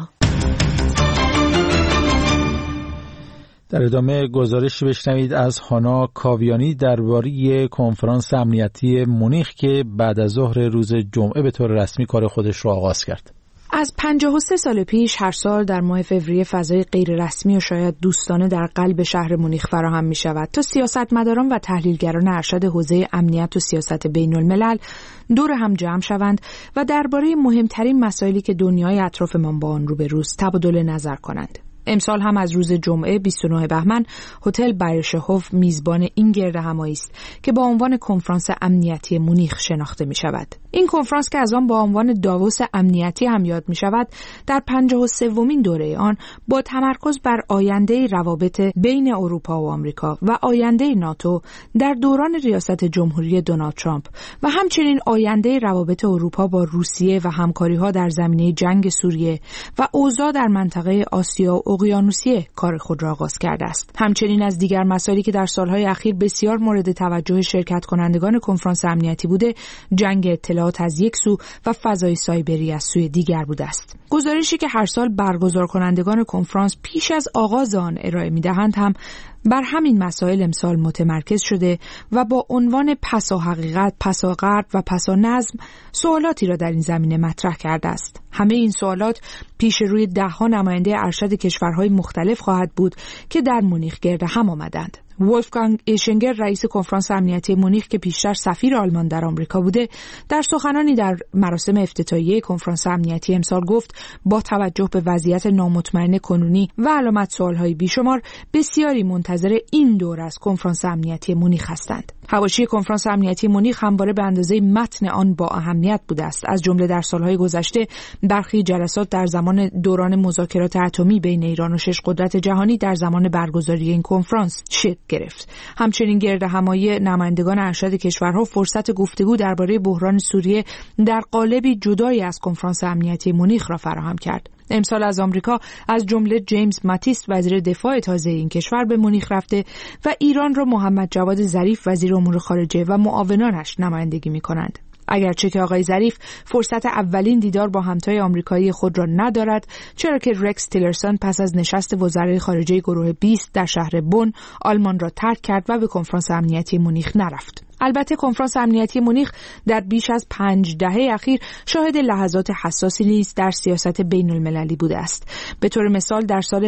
Speaker 1: در ادامه گزارش بشنوید از هانا کاویانی درباره کنفرانس امنیتی مونیخ که بعد از ظهر روز جمعه به طور رسمی کار خودش را آغاز کرد.
Speaker 6: از 53 سال پیش هر سال در ماه فوریه فضای غیر رسمی و شاید دوستانه در قلب شهر مونیخ فراهم می شود تا سیاستمداران و تحلیلگران ارشد حوزه امنیت و سیاست بین الملل دور هم جمع شوند و درباره مهمترین مسائلی که دنیای اطرافمان با آن روبروست تبادل نظر کنند. امسال هم از روز جمعه 29 بهمن هتل بایرشهوف میزبان این گردهمایی است که با عنوان کنفرانس امنیتی مونیخ شناخته می شود. این کنفرانس که از آن با عنوان داووس امنیتی هم یاد می شود، در 53مین دوره آن با تمرکز بر آینده روابط بین اروپا و آمریکا و آینده ناتو در دوران ریاست جمهوری دونالد ترامپ و همچنین آینده روابط اروپا با روسیه و همکاری‌ها در زمینه جنگ سوریه و اوضاع در منطقه آسیا و اقیانوسیه کار خود را آغاز کرده است. همچنین از دیگر مسائلی که در سالهای اخیر بسیار مورد توجه شرکت کنندگان کنفرانس امنیتی بوده، جنگ اطلاعات از یک سو و فضای سایبری از سوی دیگر بوده است. گزارشی که هر سال برگزار کنندگان کنفرانس پیش از آغاز آن ارائه می‌دهند هم بر همین مسائل امسال متمرکز شده و با عنوان پسا حقیقت، پسا غرب و پسا نظم سوالاتی را در این زمینه مطرح کرده است. همه این سوالات پیش روی ده‌ها نماینده ارشد کشورهای مختلف خواهد بود که در مونیخ گرد هم آمدند. ولفگانگ ایشنگر رئیس کنفرانس امنیتی مونیخ که پیشتر سفیر آلمان در آمریکا بوده، در سخنانی در مراسم افتتاحیه کنفرانس امنیتی امسال گفت با توجه به وضعیت نامطمئن کنونی و علامت سوال‌های بیشمار بسیاری منتظر این دور از کنفرانس امنیتی مونیخ هستند. حواشی کنفرانس امنیتی مونیخ همواره به اندازه متن آن با اهمیت بوده است. از جمله در سالهای گذشته برخی جلسات در زمان دوران مذاکرات اتمی بین ایران و 6 قدرت جهانی در زمان برگزاری این کنفرانس شکل گرفت. همچنین گردهمایی نمایندگان ارشد کشورها فرصت گفتگو درباره بحران سوریه در قالبی جدایی از کنفرانس امنیتی مونیخ را فراهم کرد. امسال از آمریکا از جمله جیمز ماتیس وزیر دفاع تازه این کشور به مونیخ رفته و ایران را محمد جواد ظریف وزیر امور خارجه و معاونانش نمایندگی می‌کنند. اگرچه که آقای ظریف فرصت اولین دیدار با همتای آمریکایی خود را ندارد، چرا که رکس تیلرسون پس از نشست وزرای خارجه گروه 20 در شهر بن آلمان را ترک کرد و به کنفرانس امنیتی مونیخ نرفت. البته کنفرانس امنیتی مونیخ در بیش از 5 دهه اخیر شاهد لحظات حساسی نیز در سیاست بین المللی بوده است. به طور مثال در سال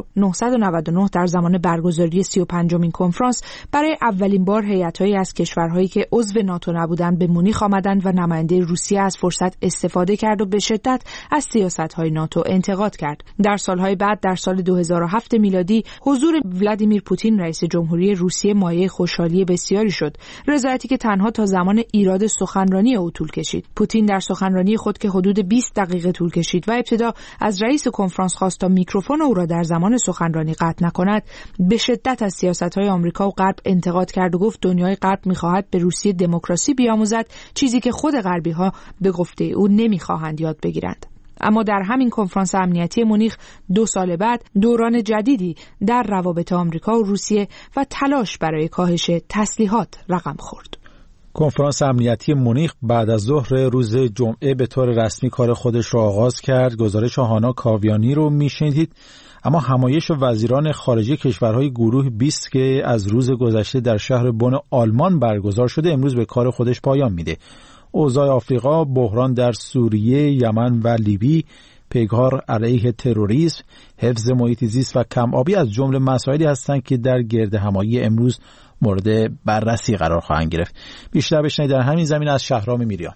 Speaker 6: 1999 در زمان برگزاری 35مین کنفرانس برای اولین بار هیئت‌هایی از کشورهایی که عضو ناتو نبودند به مونیخ آمدند و نماینده روسیه از فرصت استفاده کرد و به شدت از سیاست‌های ناتو انتقاد کرد. در سالهای بعد در سال 2007 میلادی حضور ولادیمیر پوتین رئیس جمهوری روسیه مایه خوشحالی بسیاری شد. رضایتی که تنها تا زمان ایراد سخنرانی او طول کشید. پوتین در سخنرانی خود که حدود 20 دقیقه طول کشید و ابتدا از رئیس کنفرانس خواست تا میکروفون او را در زمان سخنرانی قطع نکند، به شدت از سیاست‌های آمریکا و غرب انتقاد کرد و گفت دنیای غرب می‌خواهد به روسیه دموکراسی بیاموزد، چیزی که خود غربی‌ها به گفته او نمی‌خواهند یاد بگیرند. اما در همین کنفرانس امنیتی مونیخ 2 سال بعد دوران جدیدی در روابط آمریکا و روسیه و تلاش برای کاهش تسلیحات رقم خورد.
Speaker 1: کنفرانس امنیتی مونیخ بعد از ظهر روز جمعه به طور رسمی کار خودش را آغاز کرد. گزارش هانا کاویانی رو میشنیدید. اما همایش وزیران خارجه کشورهای گروه 20 که از روز گذشته در شهر بن آلمان برگزار شده امروز به کار خودش پایان میده. اوضاع آفریقا، بحران در سوریه، یمن و لیبی، پیگار علیه تروریسم، حفظ محیط زیست و کم آبی از جمله مسائلی هستند که در گرد همایی امروز مورد بررسی قرار خواهند گرفت. بیشتر بشنوید در همین زمینه از شهرام میریان.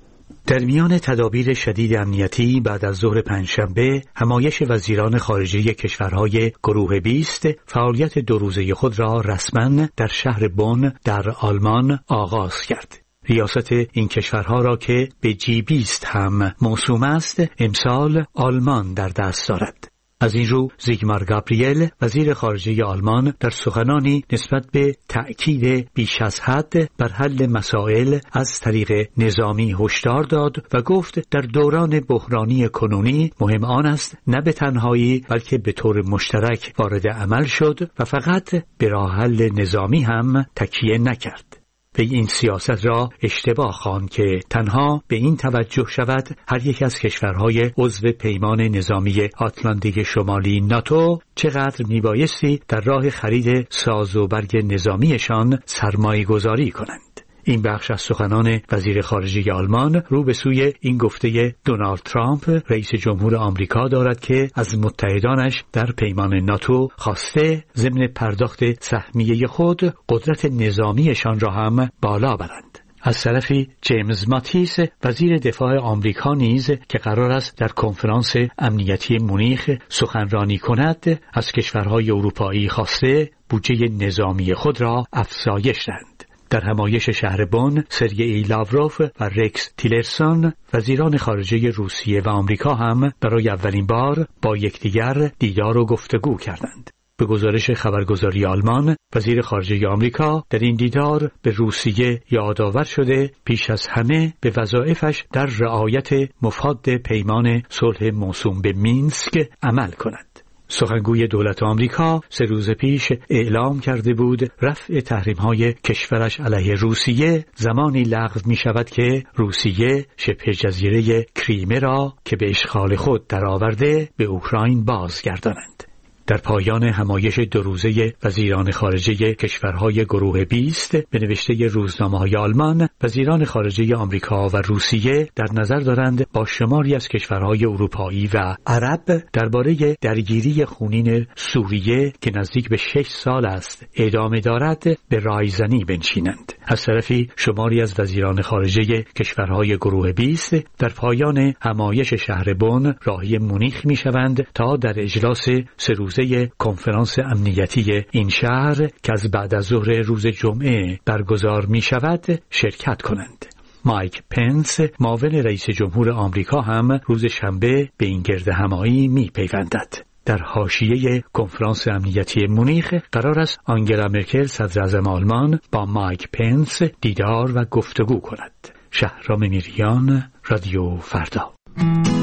Speaker 5: در میان تدابیر شدید امنیتی بعد از ظهر پنجشنبه، همایش وزیران خارجه کشورهای گروه 20 فعالیت 2 روزه خود را رسما در شهر بن در آلمان آغاز کرد. ریاست این کشورها را که به G20 هم موسوم است، امسال آلمان در دست دارد. از این رو زیگمار گابریل وزیر خارجه آلمان در سخنانی نسبت به تأکید بیش از حد بر حل مسائل از طریق نظامی هشدار داد و گفت در دوران بحرانی کنونی مهم آن است نه به تنهایی بلکه به طور مشترک وارد عمل شد و فقط به راه حل نظامی هم تکیه نکرد. و این سیاست را اشتباه خواند که تنها به این توجه شود هر یک از کشورهای عضو پیمان نظامی آتلانتیک شمالی ناتو چقدر میبایستی در راه خرید ساز و برگ نظامیشان سرمایه گذاری کنند. این بخش از سخنان وزیر خارجه آلمان رو به سوی این گفته دونالد ترامپ رئیس جمهور آمریکا دارد که از متحدانش در پیمان ناتو خواسته ضمن پرداخت سهمیه خود قدرت نظامیشان را هم بالا برند. از طرفی جیمز ماتیس وزیر دفاع آمریکا نیز که قرار است در کنفرانس امنیتی مونیخ سخنرانی کند از کشورهای اروپایی خواسته بودجه نظامی خود را افزایش دهند. در همایش شهر بن، سرگئی لاوروف و رکس تیلرسون وزیران خارجه روسیه و آمریکا هم برای اولین بار با یکدیگر دیدار و گفتگو کردند. به گزارش خبرگزاری آلمان، وزیر خارجه آمریکا در این دیدار به روسیه یادآور شده پیش از همه به وظایفش در رعایت مفاد پیمان صلح موسوم به مینسک عمل کند. سخنگوی دولت آمریکا 3 روز پیش اعلام کرده بود رفع تحریم‌های کشورش علیه روسیه زمانی لغو می‌شود که روسیه شبه جزیره کریمه را که به اشغال خود درآورده به اوکراین بازگردانند. در پایان همایش 2 روزه وزیران خارجه کشورهای گروه 20 به نوشته روزنامه‌های آلمان، وزیران خارجه آمریکا و روسیه در نظر دارند با شماری از کشورهای اروپایی و عرب درباره درگیری خونین سوریه که نزدیک به 6 سال است ادامه دارد به رایزنی بنشینند. از طرفی شماری از وزیران خارجه کشورهای گروه 20 در پایان همایش شهر بن راهی مونیخ می‌شوند تا در اجلاس 3 روزه کنفرانس امنیتی این شهر که از بعد از ظهر روز جمعه برگزار می شود شرکت کنند. مایک پنس معاون رئیس جمهور آمریکا هم روز شنبه به این گرد همایی می پیوندد. در حاشیه کنفرانس امنیتی مونیخ قرار است آنگلا مرکل صدر اعظم آلمان با مایک پنس دیدار و گفتگو کند. شهرام میریان، رادیو فردا.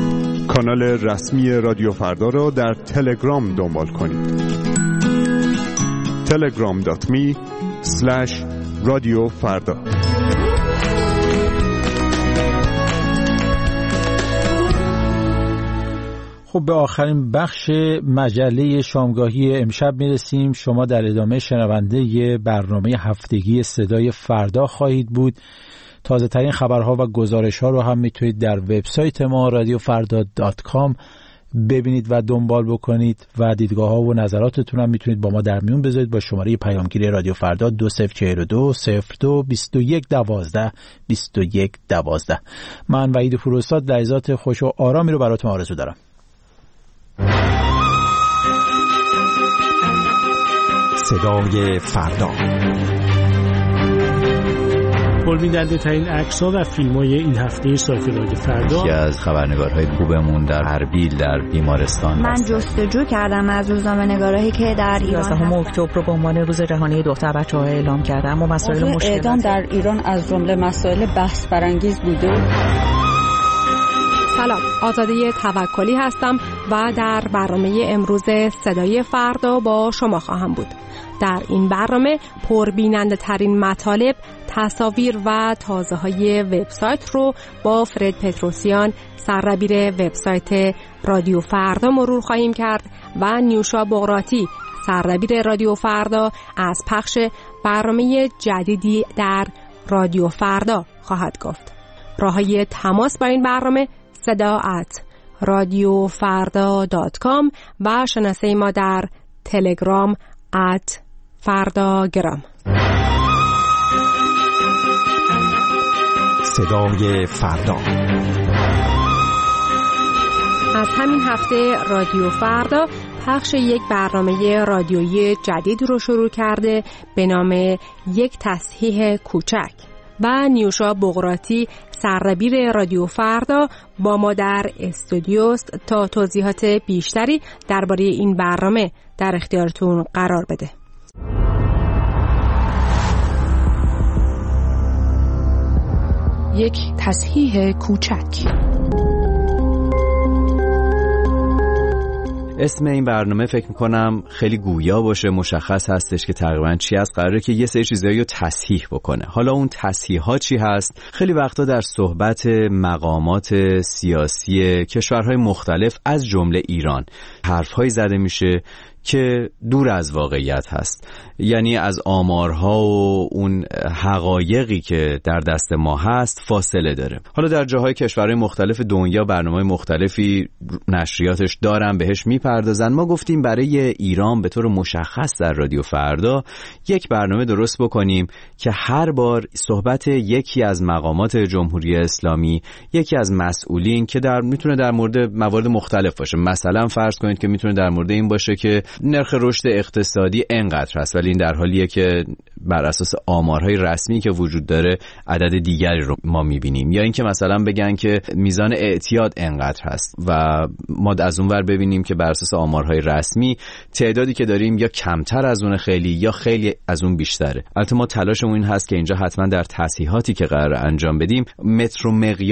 Speaker 7: کانال رسمی رادیو فردا را در تلگرام دنبال کنید. telegram.me/رادیو فردا.
Speaker 1: خب به آخرین بخش مجله شامگاهی امشب میرسیم. شما در ادامه شنونده برنامه هفتگی صدای فردا خواهید بود. تازه ترین خبرها و گزارش ها رو هم میتونید در وبسایت ما radiofarda.com ببینید و دنبال بکنید و دیدگاه ها و نظراتتون هم میتونید با ما در میون بذارید با شماره پیامگیری رادیو فردا 2042 02 21 12 21 12. من وحید پوراستاد لحظات خوش و آرامی رو براتون آرزو دارم.
Speaker 8: صدای فردا.
Speaker 23: پربیننده ترین عکس‌ها و فیلم‌های این هفته سایت رادیو فردا.
Speaker 15: یکی از خبرنگارهای خوبمون در اربیل در بیمارستان
Speaker 24: من جستجو کردم از روزنامه‌نگارایی که در ایران
Speaker 25: 11 اکتبر رو به عنوان روز جهانی دختر بچه‌ها اعلام کردم و مسائل مشکل
Speaker 26: اعدام در ایران از جمله مسائل بحث برانگیز بوده.
Speaker 27: سلام، آزاده توکلی هستم و در برنامه امروز صدای فردا با شما خواهم بود. در این برنامه پربیننده ترین مطالب، تصاویر و تازه های وبسایت رو با فرد پتروسیان، سردبیر وبسایت رادیو فردا مرور خواهیم کرد و نیوشا بغراتی، سردبیر رادیو فردا، از پخش برنامه جدیدی در رادیو فردا خواهد گفت. راههای تماس با این برنامه sada@radiofarda.com و شناسه ما در تلگرام @فرداگرام.
Speaker 8: صدای فردا.
Speaker 27: از همین هفته رادیو فردا پخش یک برنامه رادیویی جدید رو شروع کرده به نام یک تصحیح کوچک و نیوشا بغراتی، سردبیر رادیو فردا، با ما در استودیوست تا توضیحات بیشتری درباره این برنامه در اختیارتون قرار بده.
Speaker 6: یک تصحیح کوچک.
Speaker 15: اسم این برنامه فکر میکنم خیلی گویا باشه، مشخص هستش که تقریبا چی هست. قراره که یه سری چیزایی رو تصحیح بکنه. حالا اون تصحیح ها چی هست؟ خیلی وقتا در صحبت مقامات سیاسی کشورهای مختلف از جمله ایران حرفهایی زده میشه که دور از واقعیت هست، یعنی از آمارها و اون حقایقی که در دست ما هست فاصله داره. حالا در جاهای کشورهای مختلف دنیا برنامه‌های مختلفی نشریاتش دارن، بهش میپردازن. ما گفتیم برای ایران به طور مشخص در رادیو فردا یک برنامه درست بکنیم که هر بار صحبت یکی از مقامات جمهوری اسلامی، یکی از مسئولین که میتونه در مورد موارد مختلف باشه. مثلا فرض کنید که میتونه در مورد این باشه که نرخ رشد اقتصادی انقدر هست، ولی این در حالیه که بر اساس آمارهای رسمی که وجود داره عدد دیگری رو ما میبینیم. یا اینکه مثلا بگن که میزان اعتیاد انقدر هست و ما از اون ور ببینیم که بر اساس آمارهای رسمی تعدادی که داریم یا کمتر از اون خیلی یا خیلی از اون بیشتره. البته ما تلاشمون این هست که اینجا حتما در تصحیحاتی که قرار انجام بدیم متر و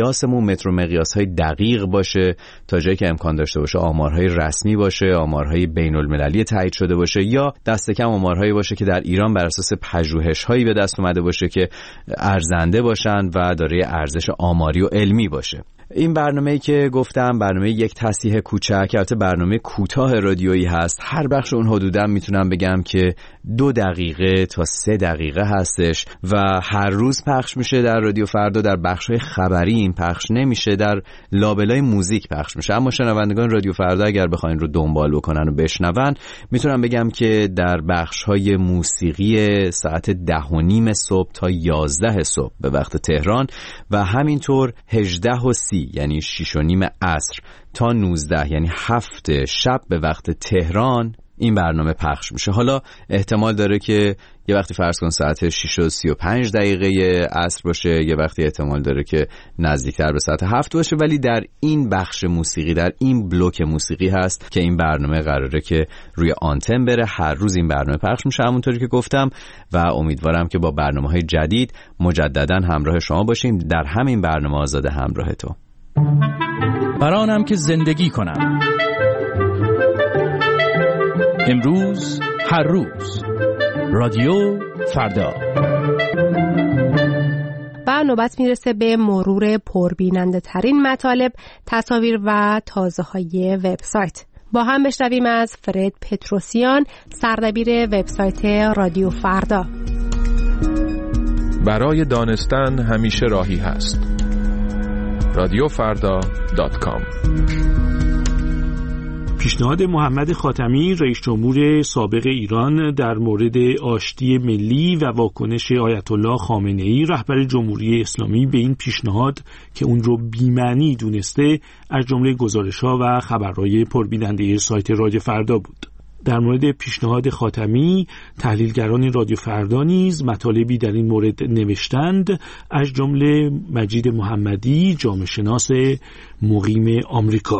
Speaker 15: مقیاس‌های دقیق باشه، تا جایی که امکان داشته باشه آمارهای رسمی باشه، آمارهای بین‌المللی تایید شده باشه، یا دست کم آمارهایی باشه که در ایران بر اساس پژوهش‌هایی به دست اومده باشه که ارزنده باشن و دارای ارزش آماری و علمی باشه. این برنامه‌ای که گفتم برنامه یک تصحیح کوچک، البته برنامه کوتاه رادیویی هست. هر بخش اون حدوداً میتونم بگم که 2 دقیقه تا 3 دقیقه هستش و هر روز پخش میشه در رادیو فردا. در بخش‌های خبری این پخش نمیشه، در لابلای موزیک پخش میشه. اما شنوندگان رادیو فردا اگر بخواین رو دنبال بکنن و بشنون، میتونم بگم که در بخش‌های موسیقی ساعت 10:30 صبح تا 11 صبح به وقت تهران و همینطور 18:30 یعنی 6:30 عصر تا 19 یعنی 7 شب به وقت تهران این برنامه پخش میشه. حالا احتمال داره که یه وقتی فرض کن ساعت 6:35 عصر باشه، یه وقتی احتمال داره که نزدیکتر به ساعت 7 باشه، ولی در این بخش موسیقی، در این بلوک موسیقی هست که این برنامه قراره که روی آنتن بره. هر روز این برنامه پخش میشه همونطوری که گفتم و امیدوارم که با برنامه‌های جدید مجددا همراه شما باشیم. در همین برنامه آزاده همراه تو.
Speaker 3: برانم که زندگی کنم. امروز، هر روز. رادیو فردا.
Speaker 27: و نوبت میرسه به مرور پربیننده ترین مطالب، تصاویر و تازه های وبسایت. با هم بشنویم از فرد پتروسیان، سردبیر وبسایت رادیو فردا.
Speaker 4: برای دانستن همیشه راهی هست. radioffarda.com.
Speaker 23: پیشنهاد محمد خاتمی رئیس جمهور سابق ایران در مورد آشتی ملی و واکنش آیت الله خامنه‌ای رهبر جمهوری اسلامی به این پیشنهاد که اون رو بی‌معنی دونسته، از جمله گزارش‌ها و خبرهای پربیننده سایت رادیو فردا بود. در مورد پیشنهاد خاتمی، تحلیلگران رادیو فردا نیز مطالبی در این مورد نوشتند، از جمله مجید محمدی، جامعه شناس مقیم آمریکا.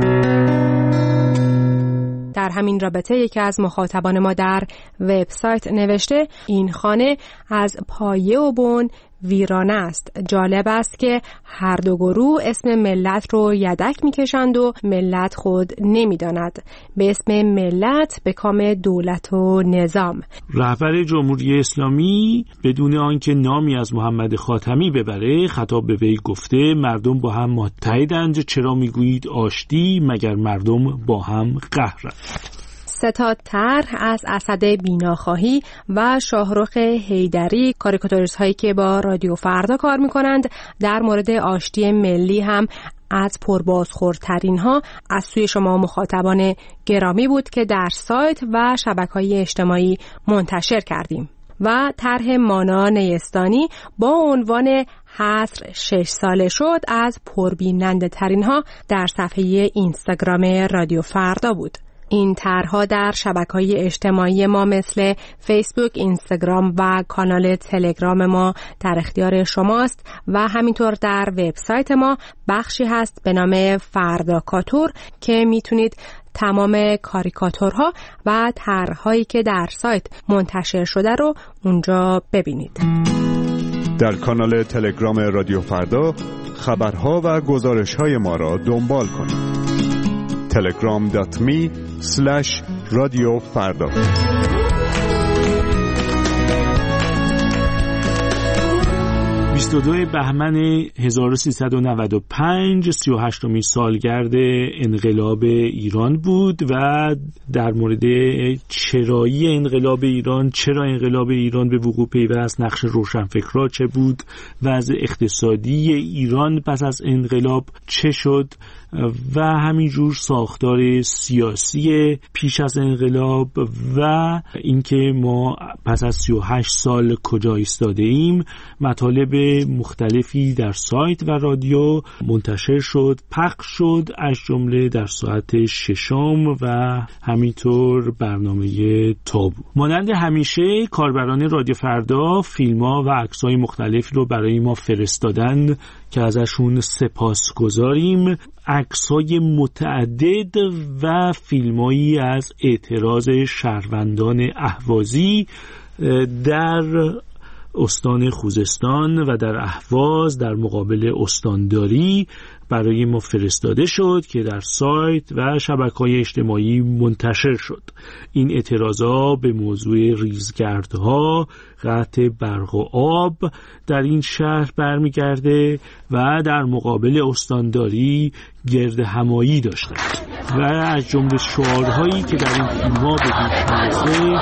Speaker 27: در همین رابطه یکی از مخاطبان ما در وبسایت نوشته این خانه از پایه و بن ویرانه است. جالب است که هر دو گروه اسم ملت رو یدک میکشند و ملت خود نمیداند. به اسم ملت به کام دولت و نظام.
Speaker 23: رهبر جمهوری اسلامی بدون آنکه نامی از محمد خاتمی ببره خطاب به وی گفته مردم با هم متحدند، چرا میگویید آشتی؟ مگر مردم با هم قهرند.
Speaker 27: ستاد طرح از اسد بیناخواهی و شاهرخ حیدری، کاریکاتوریست هایی که با رادیو فردا کار میکنند، در مورد آشتی ملی هم از پربازخوردترین ها از سوی شما مخاطبان گرامی بود که در سایت و شبکه‌های اجتماعی منتشر کردیم. و طرح مانا نیستانی با عنوان حصر 6 ساله شد از پربیننده ترین ها در صفحه اینستاگرام رادیو فردا بود. این طرح‌ها در شبکه‌های اجتماعی ما مثل فیسبوک، اینستاگرام و کانال تلگرام ما در اختیار شماست و همینطور در وبسایت ما بخشی هست به نام فرداکاتور که میتونید تمام کاریکاتورها و طرح‌هایی که در سایت منتشر شده رو اونجا ببینید.
Speaker 7: در کانال تلگرام رادیو فردا خبرها و گزارش‌های ما را دنبال کنید. telegram.me/radiofarda
Speaker 23: 22 بهمن 1395 38مین سالگرد انقلاب ایران بود و در مورد چرایی انقلاب ایران، چرا انقلاب ایران به وقوع پیوست، نقش روشنفکرها چه بود، وضع اقتصادی ایران پس از انقلاب چه شد و همینجور ساختار سیاسی پیش از انقلاب و اینکه ما پس از 38 سال کجا ایستاده ایم. مطالب مختلفی در سایت و رادیو منتشر شد، پخش شد، از جمله در ساعت 6 و همینطور برنامه تابو. مانند همیشه کاربران رادیو فردا فیلم‌ها و عکس‌های مختلفی رو برای ما فرستادن که ازشون سپاسگزاریم. عکس‌های متعدد و فیلم‌هایی از اعتراض شهروندان اهوازی در استان خوزستان و در اهواز در مقابل استانداری برای ما فرستاده شد که در سایت و شبکه‌های اجتماعی منتشر شد. این اعتراضها به موضوع ریزگردها، قطع برق و آب در این شهر برمیگرده و در مقابل استانداری گرد همایی داشته و از جمله شعارهایی که در این فیلم‌ها به گوش می‌رسه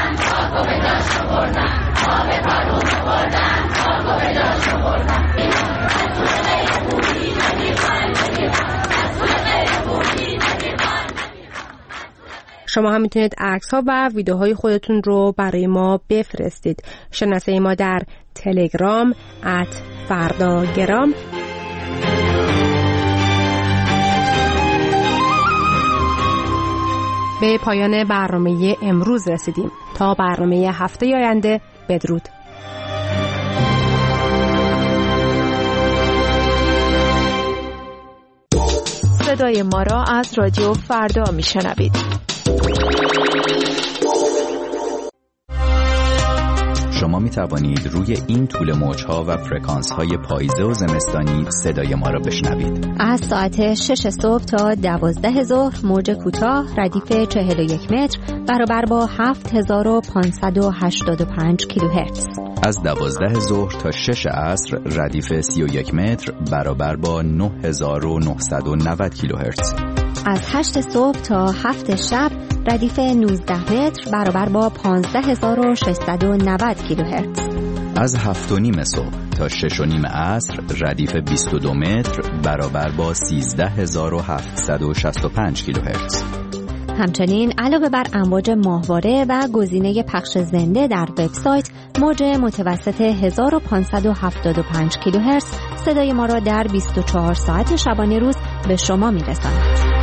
Speaker 27: شما هم میتونید عکس‌ها و ویدیوهای خودتون رو برای ما بفرستید. شناسه ما در تلگرام @فرداگرام. به پایان برنامه امروز رسیدیم. تا برنامه هفته آینده، بدرود.
Speaker 6: صدای ما را از رادیو فردا میشنوید.
Speaker 15: شما می توانید روی این طول موج‌ها و فرکانس‌های پاییزه و زمستانی صدای ما را بشنوید.
Speaker 9: از ساعت 6 صبح تا 12 ظهر موج کوتاه ردیف 41 متر برابر با 7585 کیلوهرتز.
Speaker 15: از 12 ظهر تا 6 عصر ردیف 31 متر برابر با 9990 کیلوهرتز.
Speaker 9: از 8 صبح تا 7 شب ردیف 19 متر برابر با 15690 کیلوهرتز.
Speaker 15: از 7:30 صبح تا 6:30 عصر ردیف 22 متر برابر با 13765 کیلوهرتز.
Speaker 9: همچنین علاوه بر امواج ماهواره و گزینه پخش زنده در وبسایت، موج متوسط 1575 کیلوهرتز صدای ما را در 24 ساعت شبانه روز به شما می‌رساند.